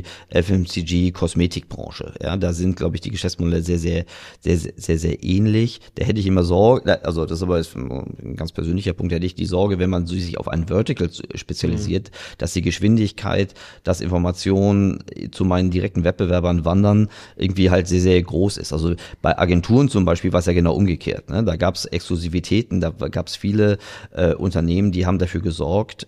FMCG-Kosmetikbranche. Ja, da sind, glaube ich, die Geschäftsmodelle sehr ähnlich. Da hätte ich immer Sorge, also das ist aber ein ganz persönlicher Punkt, da hätte ich die Sorge, wenn man sich auf ein Vertical spezialisiert, dass die Geschwindigkeit, dass Informationen zu meinen direkten Wettbewerbern wandern, irgendwie halt sehr groß ist. Also bei Agenturen zum Beispiel war es ja genau umgekehrt. Ne? Da gab es Exklusivitäten, da gab es viele Unternehmen, die haben dafür gesorgt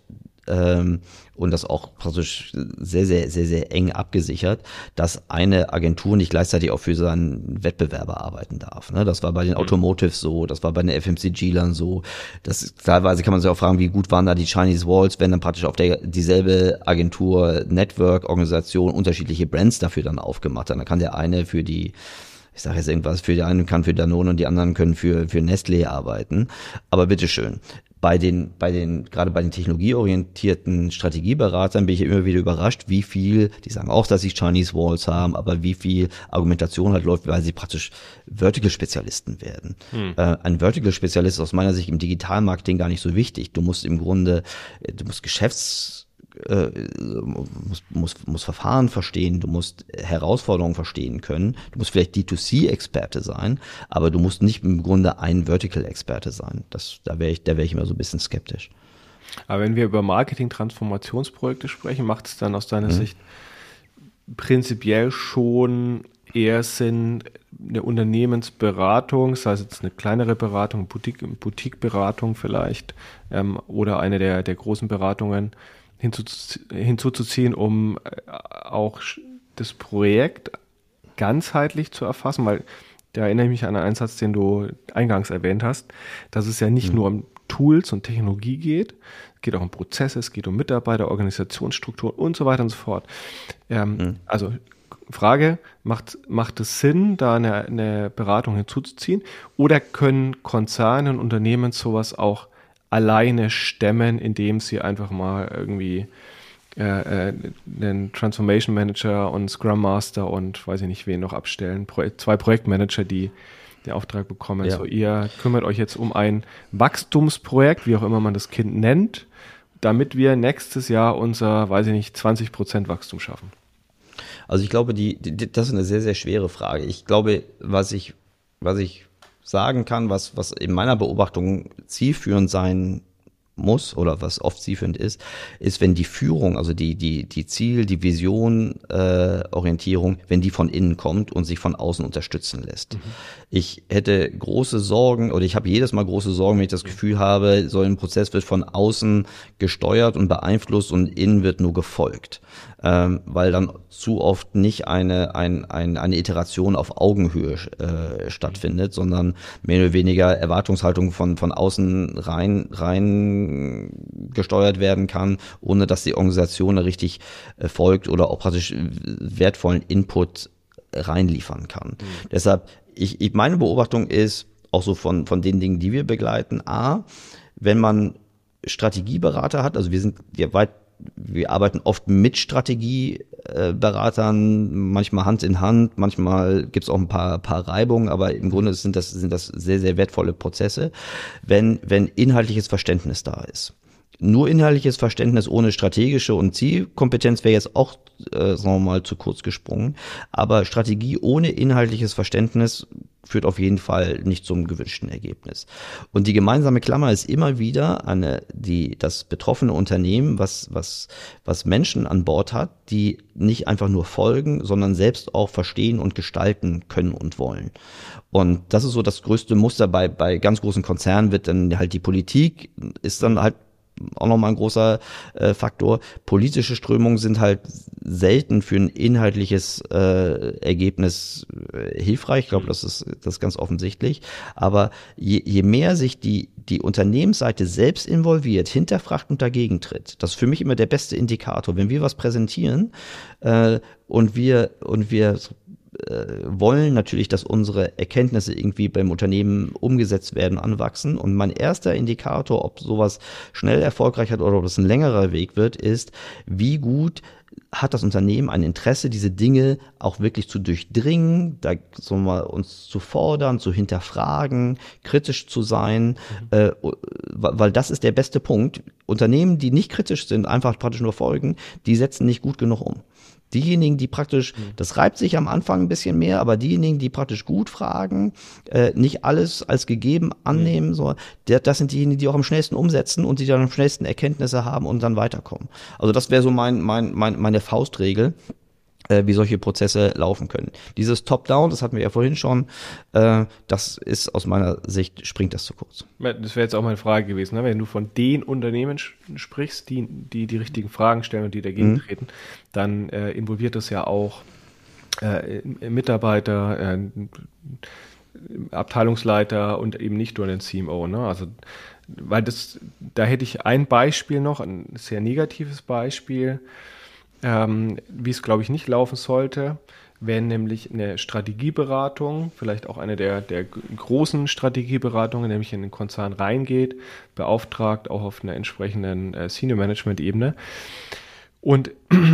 und das auch praktisch sehr eng abgesichert, dass eine Agentur nicht gleichzeitig auch für seinen Wettbewerber arbeiten darf. Ne? Das war bei den Automotives so, das war bei den FMCG-Lern so. Das teilweise kann man sich auch fragen, wie gut waren da die Chinese Walls, wenn dann praktisch auf dieselbe Agentur, Network, Organisation unterschiedliche Brands dafür dann aufgemacht hat. Dann kann der eine für die, ich sage jetzt irgendwas, für die einen kann für Danone und die anderen können für Nestlé arbeiten. Aber bitteschön. Gerade bei den technologieorientierten Strategieberatern bin ich immer wieder überrascht, wie viel, die sagen auch, dass sie Chinese Walls haben, aber wie viel Argumentation halt läuft, weil sie praktisch Vertical-Spezialisten werden. Ein Vertical-Spezialist ist aus meiner Sicht im Digitalmarketing gar nicht so wichtig. Du musst musst Verfahren verstehen, du musst Herausforderungen verstehen können, du musst vielleicht D2C-Experte sein, aber du musst nicht im Grunde ein Vertical-Experte sein. Da wäre ich immer so ein bisschen skeptisch. Aber wenn wir über Marketing-Transformationsprojekte sprechen, macht es dann aus deiner Sicht prinzipiell schon eher Sinn, eine Unternehmensberatung, sei es jetzt eine kleinere Beratung, Boutique-Beratung vielleicht, oder eine der großen Beratungen hinzuzuziehen, um auch das Projekt ganzheitlich zu erfassen, weil da erinnere ich mich an einen Einsatz, den du eingangs erwähnt hast, dass es ja nicht nur um Tools und Technologie geht, es geht auch um Prozesse, es geht um Mitarbeiter, Organisationsstrukturen und so weiter und so fort. Also Frage, macht es Sinn, da eine Beratung hinzuzuziehen, oder können Konzerne und Unternehmen sowas auch alleine stemmen, indem sie einfach mal irgendwie einen Transformation Manager und Scrum Master und weiß ich nicht wen noch abstellen, 2 Projektmanager, die den Auftrag bekommen. Ja. So, ihr kümmert euch jetzt um ein Wachstumsprojekt, wie auch immer man das Kind nennt, damit wir nächstes Jahr unser, weiß ich nicht, 20% Wachstum schaffen. Also ich glaube, das ist eine sehr schwere Frage. Ich glaube, was ich sagen kann, was in meiner Beobachtung zielführend sein muss oder was oft zielführend ist, wenn die Führung, also die Ziel, die Vision, Orientierung, wenn die von innen kommt und sich von außen unterstützen lässt. Ich hätte große Sorgen, oder ich habe jedes Mal große Sorgen, wenn ich das Gefühl habe, so ein Prozess wird von außen gesteuert und beeinflusst und innen wird nur gefolgt. Weil dann zu oft nicht eine Iteration auf Augenhöhe stattfindet, sondern mehr oder weniger Erwartungshaltung von außen rein gesteuert werden kann, ohne dass die Organisation richtig folgt oder auch praktisch wertvollen Input reinliefern kann. Deshalb, meine Beobachtung ist, auch so von den Dingen, die wir begleiten, wenn man Strategieberater hat, also wir sind ja wir arbeiten oft mit Strategieberatern, manchmal Hand in Hand, manchmal gibt's auch ein paar Reibungen, aber im Grunde sind das sehr, sehr wertvolle Prozesse, wenn inhaltliches Verständnis da ist. Nur inhaltliches Verständnis ohne strategische und Zielkompetenz wäre jetzt auch, sagen wir mal, zu kurz gesprungen. Aber Strategie ohne inhaltliches Verständnis führt auf jeden Fall nicht zum gewünschten Ergebnis. Und die gemeinsame Klammer ist immer wieder das betroffene Unternehmen, was Menschen an Bord hat, die nicht einfach nur folgen, sondern selbst auch verstehen und gestalten können und wollen. Und das ist so das größte Muster bei ganz großen Konzernen, wird dann halt die Politik, ist dann halt auch nochmal ein großer Faktor. Politische Strömungen sind halt selten für ein inhaltliches Ergebnis hilfreich. Ich glaube, das ist ganz offensichtlich. Aber je mehr sich die Unternehmensseite selbst involviert, hinterfragt und dagegen tritt, das ist für mich immer der beste Indikator. Wenn wir was präsentieren und wir wollen natürlich, dass unsere Erkenntnisse irgendwie beim Unternehmen umgesetzt werden, anwachsen. Und mein erster Indikator, ob sowas schnell erfolgreich hat oder ob es ein längerer Weg wird, ist, wie gut hat das Unternehmen ein Interesse, diese Dinge auch wirklich zu durchdringen, da so mal uns zu fordern, zu hinterfragen, kritisch zu sein, weil das ist der beste Punkt. Unternehmen, die nicht kritisch sind, einfach praktisch nur folgen, die setzen nicht gut genug um. Diejenigen, die praktisch, das reibt sich am Anfang ein bisschen mehr, aber diejenigen, die praktisch gut fragen, nicht alles als gegeben annehmen, so, das sind diejenigen, die auch am schnellsten umsetzen und die dann am schnellsten Erkenntnisse haben und dann weiterkommen. Also das wäre so meine Faustregel, wie solche Prozesse laufen können. Dieses Top-Down, das hatten wir ja vorhin schon, das ist aus meiner Sicht, springt das zu kurz. Das wäre jetzt auch meine Frage gewesen, ne? Wenn du von den Unternehmen sprichst, die richtigen Fragen stellen und die dagegen treten, dann involviert das ja auch Mitarbeiter, Abteilungsleiter und eben nicht nur den CMO, ne? Also, weil da hätte ich ein Beispiel noch, ein sehr negatives Beispiel, wie es, glaube ich, nicht laufen sollte, wenn nämlich eine Strategieberatung, vielleicht auch eine der großen Strategieberatungen, nämlich in den Konzern reingeht, beauftragt, auch auf einer entsprechenden Senior-Management-Ebene und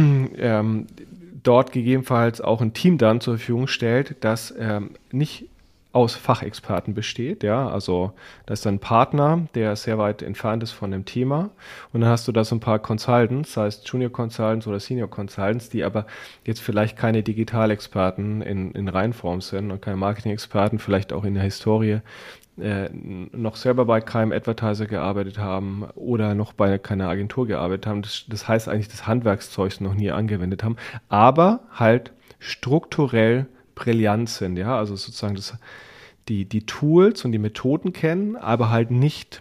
dort gegebenenfalls auch ein Team dann zur Verfügung stellt, das nicht aus Fachexperten besteht, ja, also da ist dann ein Partner, der sehr weit entfernt ist von dem Thema und dann hast du da so ein paar Consultants, sei es Junior Consultants oder Senior Consultants, die aber jetzt vielleicht keine Digitalexperten in Reinform sind und keine Marketing-Experten, vielleicht auch in der Historie noch selber bei keinem Advertiser gearbeitet haben oder noch bei keiner Agentur gearbeitet haben. Das heißt eigentlich, das Handwerkszeug noch nie angewendet haben, aber halt strukturell brillant sind, ja, also sozusagen die Tools und die Methoden kennen, aber halt nicht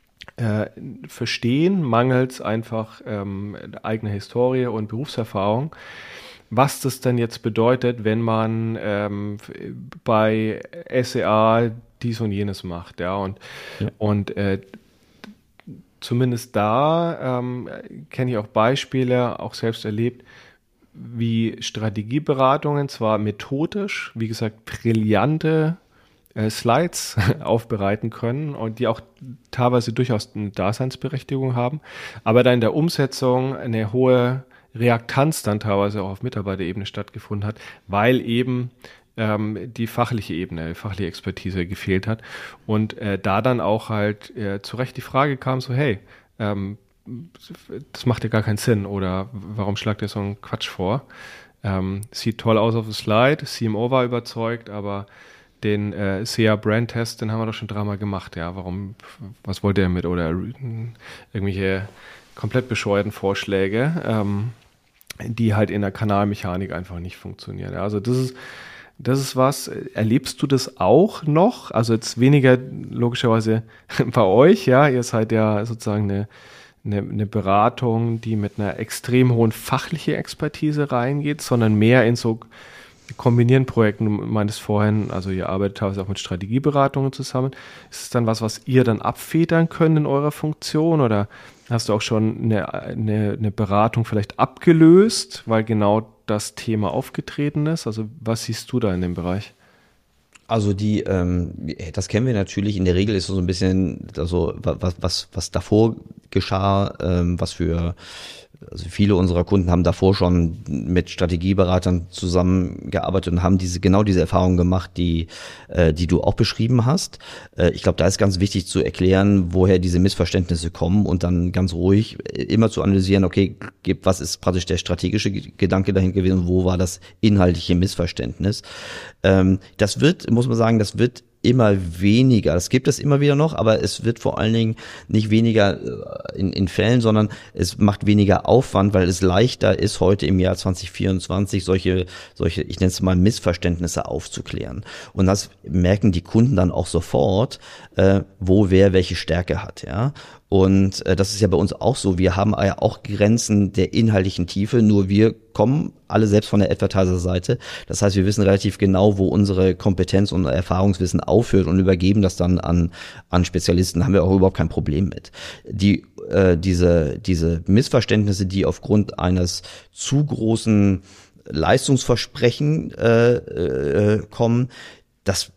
verstehen, mangels einfach eigener Historie und Berufserfahrung, was das denn jetzt bedeutet, wenn man bei SEA dies und jenes macht, ja, und zumindest da kenne ich auch Beispiele, auch selbst erlebt, wie Strategieberatungen zwar methodisch, wie gesagt, brillante Slides aufbereiten können und die auch teilweise durchaus eine Daseinsberechtigung haben, aber dann in der Umsetzung eine hohe Reaktanz dann teilweise auch auf Mitarbeiterebene stattgefunden hat, weil eben die fachliche Ebene, die fachliche Expertise gefehlt hat und da dann auch halt zu Recht die Frage kam, so hey, das macht ja gar keinen Sinn oder warum schlagt ihr so einen Quatsch vor? Sieht toll aus auf dem Slide, CMO war überzeugt, aber den SEA-Brand-Test, den haben wir doch schon 3-mal gemacht, ja, was wollt ihr damit? Oder irgendwelche komplett bescheuerten Vorschläge, die halt in der Kanalmechanik einfach nicht funktionieren. Ja, also das ist was, erlebst du das auch noch? Also jetzt weniger logischerweise bei euch, ja, ihr seid ja sozusagen eine Beratung, die mit einer extrem hohen fachlichen Expertise reingeht, sondern mehr in so kombinierenden Projekten. Du meintest vorhin, also ihr arbeitet teilweise auch mit Strategieberatungen zusammen. Ist es dann was ihr dann abfedern könnt in eurer Funktion oder hast du auch schon eine Beratung vielleicht abgelöst, weil genau das Thema aufgetreten ist? Also was siehst du da in dem Bereich? Also das kennen wir natürlich. In der Regel ist so ein bisschen, also was davor geschah, was für also viele unserer Kunden haben davor schon mit Strategieberatern zusammengearbeitet und haben genau diese Erfahrungen gemacht, die du auch beschrieben hast. Ich glaube, da ist ganz wichtig zu erklären, woher diese Missverständnisse kommen und dann ganz ruhig immer zu analysieren, okay, was ist praktisch der strategische Gedanke dahin gewesen und wo war das inhaltliche Missverständnis. Das wird, muss man sagen, immer weniger. Das gibt es immer wieder noch, aber es wird vor allen Dingen nicht weniger in Fällen, sondern es macht weniger Aufwand, weil es leichter ist, heute im Jahr 2024 solche, ich nenne es mal Missverständnisse aufzuklären. Und das merken die Kunden dann auch sofort, wo wer welche Stärke hat, ja. Und das ist ja bei uns auch so. Wir haben ja auch Grenzen der inhaltlichen Tiefe, nur wir kommen alle selbst von der Advertiser-Seite. Das heißt, wir wissen relativ genau, wo unsere Kompetenz und Erfahrungswissen aufhört und übergeben das dann an Spezialisten. Da haben wir auch überhaupt kein Problem mit. Diese Missverständnisse, die aufgrund eines zu großen Leistungsversprechen kommen, das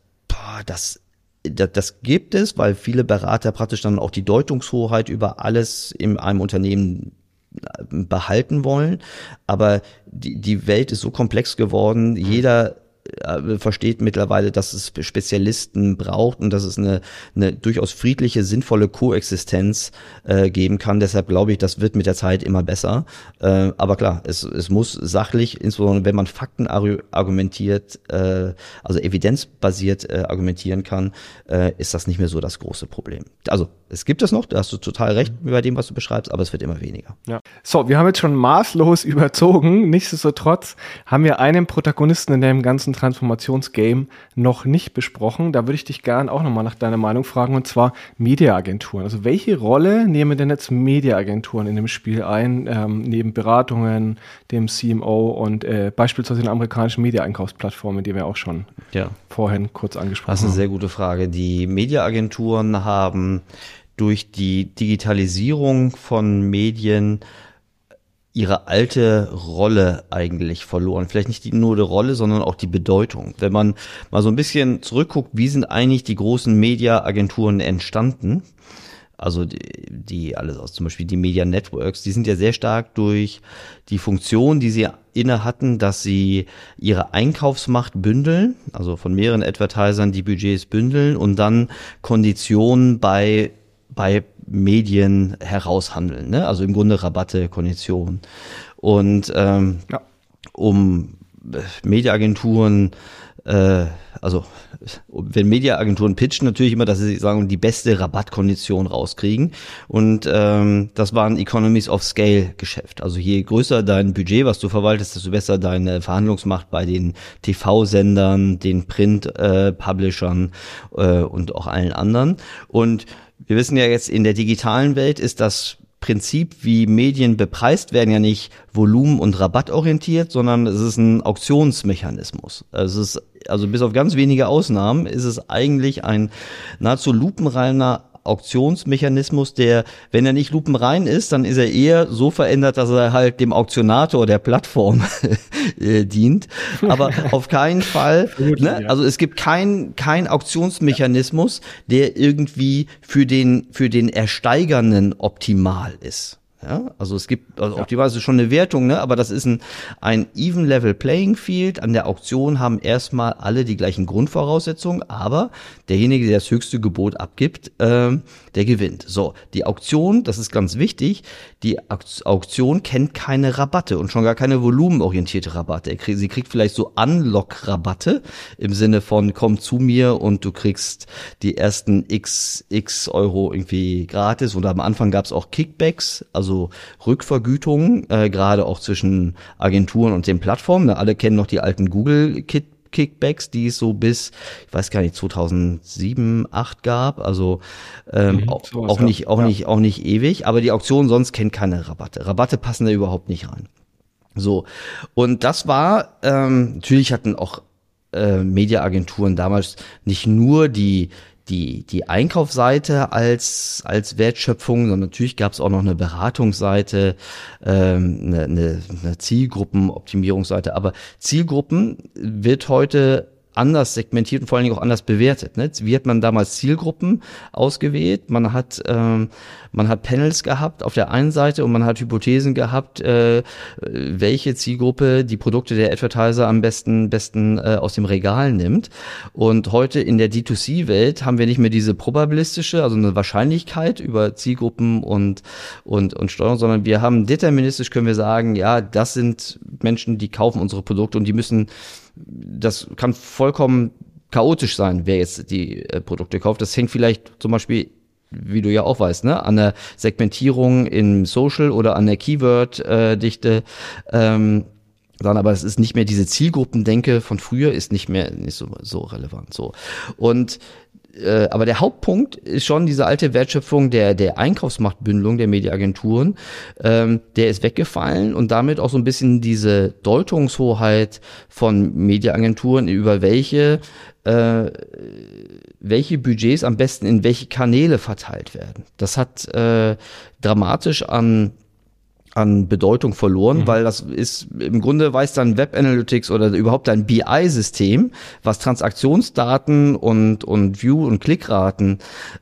gibt es, weil viele Berater praktisch dann auch die Deutungshoheit über alles in einem Unternehmen behalten wollen. Aber die Welt ist so komplex geworden, jeder versteht mittlerweile, dass es Spezialisten braucht und dass es eine durchaus friedliche, sinnvolle Koexistenz geben kann. Deshalb glaube ich, das wird mit der Zeit immer besser. Aber klar, es muss sachlich, insbesondere wenn man Fakten argumentiert, also evidenzbasiert argumentieren kann, ist das nicht mehr so das große Problem. Also es gibt es noch, da hast du total recht bei dem, was du beschreibst, aber es wird immer weniger. Ja. So, wir haben jetzt schon maßlos überzogen. Nichtsdestotrotz haben wir einen Protagonisten in dem ganzen Transformationsgame noch nicht besprochen. Da würde ich dich gern auch nochmal nach deiner Meinung fragen, und zwar Mediaagenturen. Also welche Rolle nehmen denn jetzt Mediaagenturen in dem Spiel ein, neben Beratungen, dem CMO und beispielsweise den amerikanischen Media-Einkaufsplattformen, die wir auch schon vorhin kurz angesprochen haben? Das ist eine sehr gute Frage. Die Mediaagenturen haben durch die Digitalisierung von Medien ihre alte Rolle eigentlich verloren. Vielleicht nicht nur die Rolle, sondern auch die Bedeutung. Wenn man mal so ein bisschen zurückguckt, wie sind eigentlich die großen Media-Agenturen entstanden? Also die alles aus, zum Beispiel die Media Networks, die sind ja sehr stark durch die Funktion, die sie inne hatten, dass sie ihre Einkaufsmacht bündeln, also von mehreren Advertisern die Budgets bündeln und dann Konditionen bei Medien heraushandeln, ne? Also im Grunde Rabatte, Konditionen. Und um Mediaagenturen, also wenn Mediaagenturen pitchen, natürlich immer, dass sie sagen, die beste Rabattkondition rauskriegen. Und das war ein Economies of Scale Geschäft. Also je größer dein Budget, was du verwaltest, desto besser deine Verhandlungsmacht bei den TV-Sendern, den Print-Publishern und auch allen anderen. Und wir wissen ja jetzt, in der digitalen Welt ist das Prinzip, wie Medien bepreist werden, ja nicht volumen- und rabattorientiert, sondern es ist ein Auktionsmechanismus. Es ist, also bis auf ganz wenige Ausnahmen, ist es eigentlich ein nahezu lupenreiner Auktionsmechanismus, der, wenn er nicht lupenrein ist, dann ist er eher so verändert, dass er halt dem Auktionator der Plattform dient. Aber auf keinen Fall, ne? Also es gibt kein Auktionsmechanismus, der irgendwie für den Ersteigernden optimal ist. Ja, also es gibt, also optimal ist schon eine Wertung, ne? Aber das ist ein even level playing field. An der Auktion haben erstmal alle die gleichen Grundvoraussetzungen, aber derjenige, der das höchste Gebot abgibt, der gewinnt. So, die Auktion, das ist ganz wichtig, die Auktion kennt keine Rabatte und schon gar keine volumenorientierte Rabatte. Sie kriegt vielleicht so Unlock-Rabatte im Sinne von komm zu mir und du kriegst die ersten x Euro irgendwie gratis. Und am Anfang gab es auch Kickbacks, also Rückvergütungen, gerade auch zwischen Agenturen und den Plattformen. Alle kennen noch die alten Google-Kickbacks, die es so bis, ich weiß gar nicht, 2007, 2008 gab. Also auch nicht ewig. Aber die Auktion sonst kennt keine Rabatte. Rabatte passen da überhaupt nicht rein. So, und das war, natürlich hatten auch Mediaagenturen damals nicht nur die Einkaufsseite als Wertschöpfung, sondern natürlich gab es auch noch eine Beratungsseite, eine Zielgruppenoptimierungsseite. Aber Zielgruppen wird heute anders segmentiert und vor allen Dingen auch anders bewertet. Ne? Wie hat man damals Zielgruppen ausgewählt? Man hat Panels gehabt auf der einen Seite und man hat Hypothesen gehabt, welche Zielgruppe die Produkte der Advertiser am besten aus dem Regal nimmt. Und heute in der D2C-Welt haben wir nicht mehr diese probabilistische, also eine Wahrscheinlichkeit über Zielgruppen und Steuerung, sondern wir haben deterministisch, können wir sagen, ja, das sind Menschen, die kaufen unsere Produkte und die müssen, das kann vollkommen chaotisch sein, wer jetzt die Produkte kauft. Das hängt vielleicht zum Beispiel, wie du ja auch weißt, ne, an der Segmentierung in Social oder an der Keyword-Dichte. Aber es ist nicht mehr diese Zielgruppendenke von früher, ist nicht so relevant. So. Und aber der Hauptpunkt ist schon diese alte Wertschöpfung der Einkaufsmachtbündelung der Mediaagenturen, der ist weggefallen und damit auch so ein bisschen diese Deutungshoheit von Mediaagenturen über welche Budgets am besten in welche Kanäle verteilt werden. Das hat dramatisch an Bedeutung verloren, weil das ist, im Grunde weiß dann Web Analytics oder überhaupt ein BI-System, was Transaktionsdaten und View- und Klickraten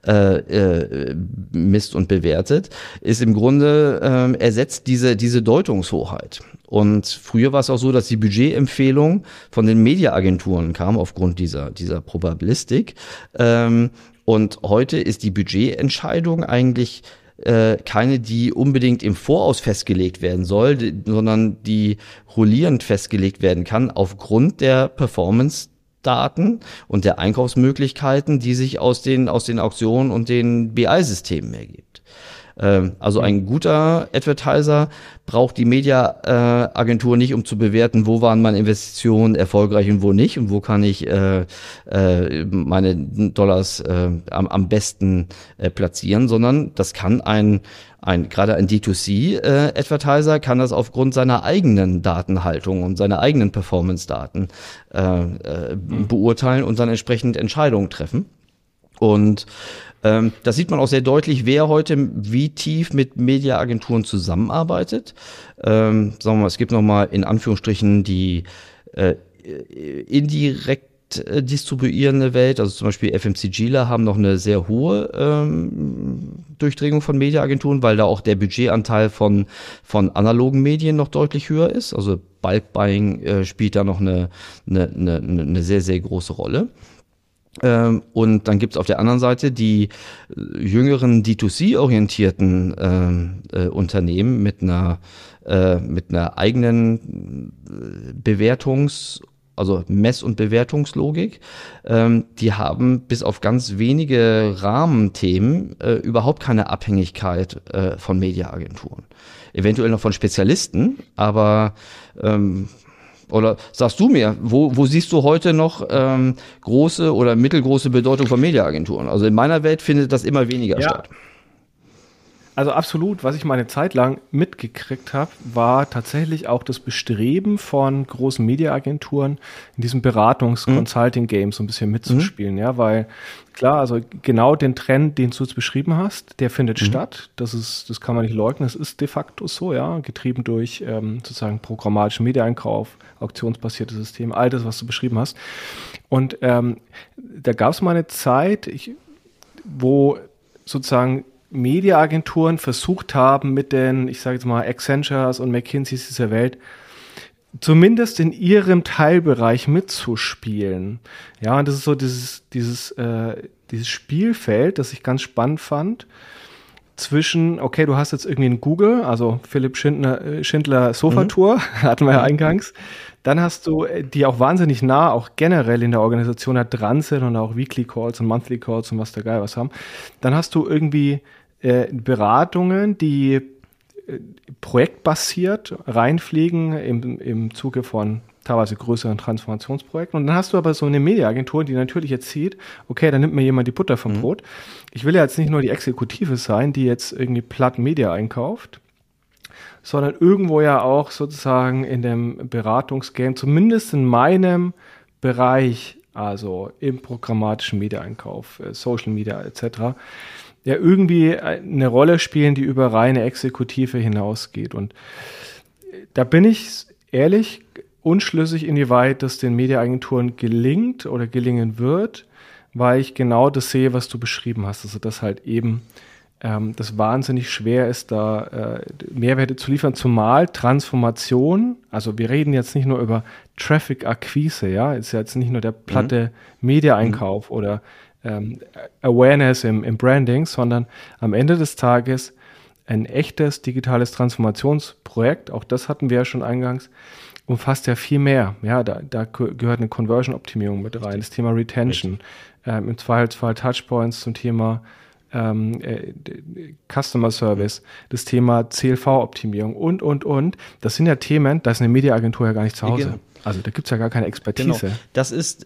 misst und bewertet, ist im Grunde ersetzt diese Deutungshoheit. Und früher war es auch so, dass die Budgetempfehlung von den Mediaagenturen kam aufgrund dieser Probabilistik. Und heute ist die Budgetentscheidung eigentlich keine, die unbedingt im Voraus festgelegt werden soll, sondern die rollierend festgelegt werden kann aufgrund der Performance-Daten und der Einkaufsmöglichkeiten, die sich aus den Auktionen und den BI-Systemen ergibt. Also ein guter Advertiser braucht die Media-Agentur nicht, um zu bewerten, wo waren meine Investitionen erfolgreich und wo nicht und wo kann ich meine Dollars am besten platzieren, sondern das kann gerade ein D2C-Advertiser kann das aufgrund seiner eigenen Datenhaltung und seiner eigenen Performance-Daten beurteilen und dann entsprechend Entscheidungen treffen. Und das sieht man auch sehr deutlich, wer heute wie tief mit Mediaagenturen zusammenarbeitet. Sagen wir mal, es gibt nochmal in Anführungsstrichen die indirekt distribuierende Welt, also zum Beispiel FMCGler haben noch eine sehr hohe Durchdringung von Mediaagenturen, weil da auch der Budgetanteil von analogen Medien noch deutlich höher ist. Also Bulk Buying spielt da noch eine sehr, sehr große Rolle. Und dann gibt's auf der anderen Seite die jüngeren D2C-orientierten Unternehmen mit einer eigenen also Mess- und Bewertungslogik. Die haben bis auf ganz wenige Rahmenthemen überhaupt keine Abhängigkeit von Mediaagenturen. Eventuell noch von Spezialisten, aber oder sagst du mir, wo siehst du heute noch große oder mittelgroße Bedeutung von Mediaagenturen? Also in meiner Welt findet das immer weniger statt. Also absolut, was ich mal eine Zeit lang mitgekriegt habe, war tatsächlich auch das Bestreben von großen Mediaagenturen in diesem Beratungs-Consulting-Game so ein bisschen mitzuspielen, ja, weil klar, also genau den Trend, den du jetzt beschrieben hast, der findet statt. Das kann man nicht leugnen, das ist de facto so, ja, getrieben durch sozusagen programmatischen Mediaeinkauf, auktionsbasierte Systeme, all das, was du beschrieben hast. Und da gab es mal eine Zeit, wo sozusagen Mediaagenturen versucht haben, mit den, ich sage jetzt mal, Accentures und McKinseys dieser Welt zumindest in ihrem Teilbereich mitzuspielen. Ja, und das ist so dieses Spielfeld, das ich ganz spannend fand, zwischen, okay, du hast jetzt irgendwie einen Google, also Philipp Schindler Sofatour, hatten wir ja eingangs. Dann hast du, die auch wahnsinnig nah, auch generell in der Organisation dran sind und auch Weekly Calls und Monthly Calls und was der Geil was haben. Dann hast du irgendwie Beratungen, die projektbasiert reinfliegen im Zuge von teilweise größeren Transformationsprojekten. Und dann hast du aber so eine Mediaagentur, die natürlich jetzt sieht, okay, dann nimmt mir jemand die Butter vom Brot. Ich will ja jetzt nicht nur die Exekutive sein, die jetzt irgendwie platt Media einkauft, sondern irgendwo ja auch sozusagen in dem Beratungsgame, zumindest in meinem Bereich, also im programmatischen Mediaeinkauf, Social Media etc., ja irgendwie eine Rolle spielen, die über reine Exekutive hinausgeht. Und da bin ich ehrlich, unschlüssig, inwieweit das den Mediaagenturen gelingt oder gelingen wird, weil ich genau das sehe, was du beschrieben hast. Also dass halt eben das wahnsinnig schwer ist, da Mehrwerte zu liefern, zumal Transformation, also wir reden jetzt nicht nur über Traffic-Akquise, ja, ist ja jetzt nicht nur der platte Media-Einkauf oder Awareness im Branding, sondern am Ende des Tages ein echtes digitales Transformationsprojekt, auch das hatten wir ja schon eingangs, umfasst ja viel mehr. Ja, da gehört eine Conversion-Optimierung mit rein, das Thema Retention, im Zweifelsfall Touchpoints zum Thema Customer Service, das Thema CLV-Optimierung und. Das sind ja Themen, da ist eine Mediaagentur ja gar nicht zu Hause. Genau. Also da gibt es ja gar keine Expertise. Genau. Das ist,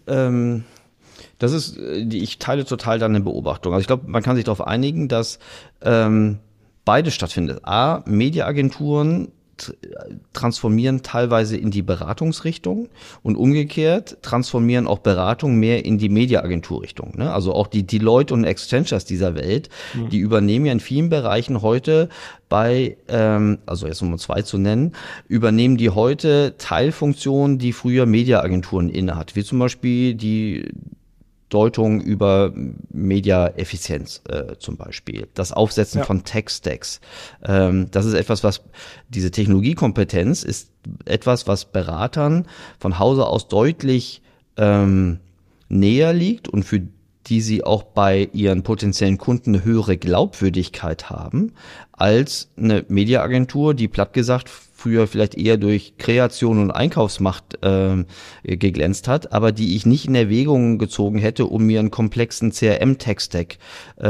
ich teile total deine Beobachtung. Also ich glaube, man kann sich darauf einigen, dass beides stattfindet. A, Mediaagenturen transformieren teilweise in die Beratungsrichtung und umgekehrt transformieren auch Beratung mehr in die Mediaagenturrichtung. Ne? Also auch die Deloitte und Accentures dieser Welt, die übernehmen ja in vielen Bereichen heute also jetzt um 2 zu nennen, übernehmen die heute Teilfunktionen, die früher Mediaagenturen innehat, wie zum Beispiel die Deutung über Media-Effizienz zum Beispiel, das Aufsetzen von Tech-Stacks. Das ist etwas, was diese Technologiekompetenz ist etwas, was Beratern von Hause aus deutlich näher liegt und für die sie auch bei ihren potenziellen Kunden eine höhere Glaubwürdigkeit haben, als eine Mediaagentur, die platt gesagt früher vielleicht eher durch Kreation und Einkaufsmacht geglänzt hat, aber die ich nicht in Erwägung gezogen hätte, um mir einen komplexen CRM-Tech-Stack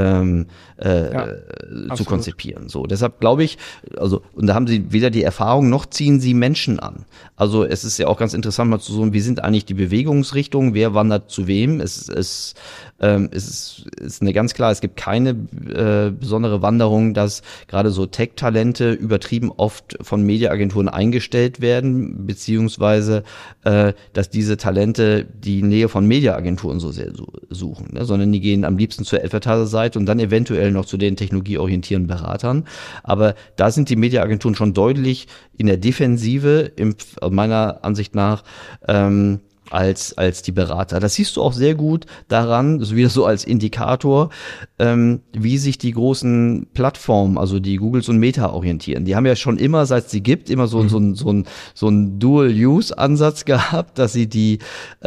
zu konzipieren. So, deshalb glaube ich, also, und da haben sie weder die Erfahrung noch ziehen sie Menschen an. Also es ist ja auch ganz interessant mal zu sehen, wie sind eigentlich die Bewegungsrichtungen, wer wandert zu wem. Es ist eine ganz klar, es gibt keine besondere Wanderung, dass gerade so Tech-Talente übertrieben oft von Mediaagenturen eingestellt werden, beziehungsweise dass diese Talente die Nähe von Mediaagenturen so sehr suchen, ne? Sondern die gehen am liebsten zur Advertiser-Seite und dann eventuell noch zu den technologieorientierten Beratern. Aber da sind die Mediaagenturen schon deutlich in der Defensive, meiner Ansicht nach, als die Berater. Das siehst du auch sehr gut daran, so wieder so als Indikator, wie sich die großen Plattformen, also die Googles und Meta orientieren. Die haben ja schon immer, seit es sie gibt, immer so einen Dual-Use-Ansatz gehabt, dass sie die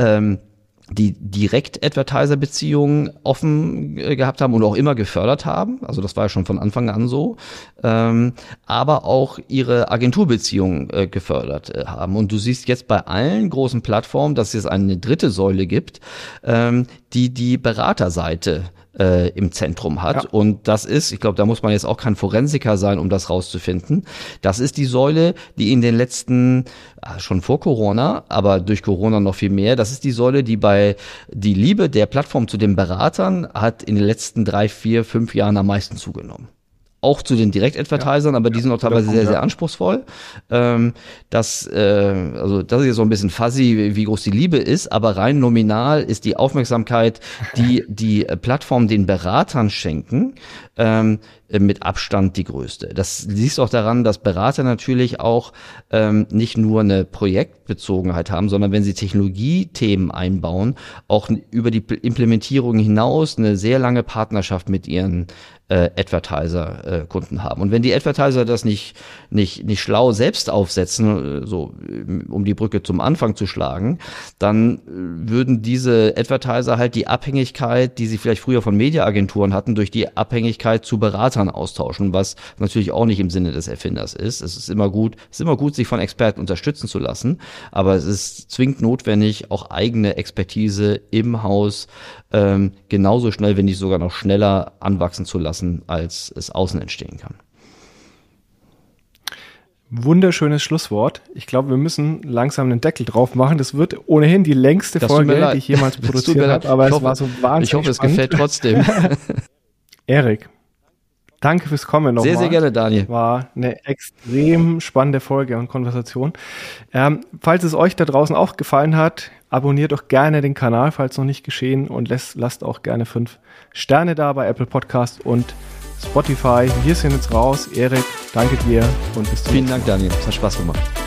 Direkt-Advertiser-Beziehungen offen gehabt haben und auch immer gefördert haben. Also das war ja schon von Anfang an so. Aber auch ihre Agenturbeziehungen gefördert haben. Und du siehst jetzt bei allen großen Plattformen, dass es eine dritte Säule gibt, die Beraterseite im Zentrum hat. Ja. Und das ist, ich glaube, da muss man jetzt auch kein Forensiker sein, um das rauszufinden. Das ist die Säule, die in den letzten, schon vor Corona, aber durch Corona noch viel mehr, das ist die Säule, die Liebe der Plattform zu den Beratern hat in den letzten 3, 4, 5 Jahren am meisten zugenommen. Auch zu den Direct-Advertisern, aber die sind auch teilweise sehr, sehr anspruchsvoll. Also das ist jetzt so ein bisschen fuzzy, wie groß die Liebe ist, aber rein nominal ist die Aufmerksamkeit, die Plattformen den Beratern schenken, mit Abstand die größte. Das siehst du auch daran, dass Berater natürlich auch nicht nur eine Projektbezogenheit haben, sondern wenn sie Technologiethemen einbauen, auch über die Implementierung hinaus eine sehr lange Partnerschaft mit ihren Advertiser-Kunden haben. Und wenn die Advertiser das nicht schlau selbst aufsetzen, so um die Brücke zum Anfang zu schlagen, dann würden diese Advertiser halt die Abhängigkeit, die sie vielleicht früher von Mediaagenturen hatten, durch die Abhängigkeit zu Beratern austauschen, was natürlich auch nicht im Sinne des Erfinders ist. Es ist immer gut, sich von Experten unterstützen zu lassen, aber es ist zwingend notwendig, auch eigene Expertise im Haus genauso schnell, wenn nicht sogar noch schneller anwachsen zu lassen, als es außen entstehen kann. Wunderschönes Schlusswort. Ich glaube, wir müssen langsam einen Deckel drauf machen. Das wird ohnehin die längste Folge, die ich jemals produziert habe, aber es war so wahnsinnig Ich hoffe, es gefällt trotzdem. Erik, danke fürs Kommen nochmal. Sehr, sehr gerne, Daniel. War eine extrem spannende Folge und Konversation. Falls es euch da draußen auch gefallen hat, abonniert doch gerne den Kanal, falls noch nicht geschehen, und lasst auch gerne 5 Sterne da bei Apple Podcast und Spotify. Wir sind jetzt raus. Erik, danke dir und bis zum nächsten Mal. Vielen Dank, Daniel. Es hat Spaß gemacht.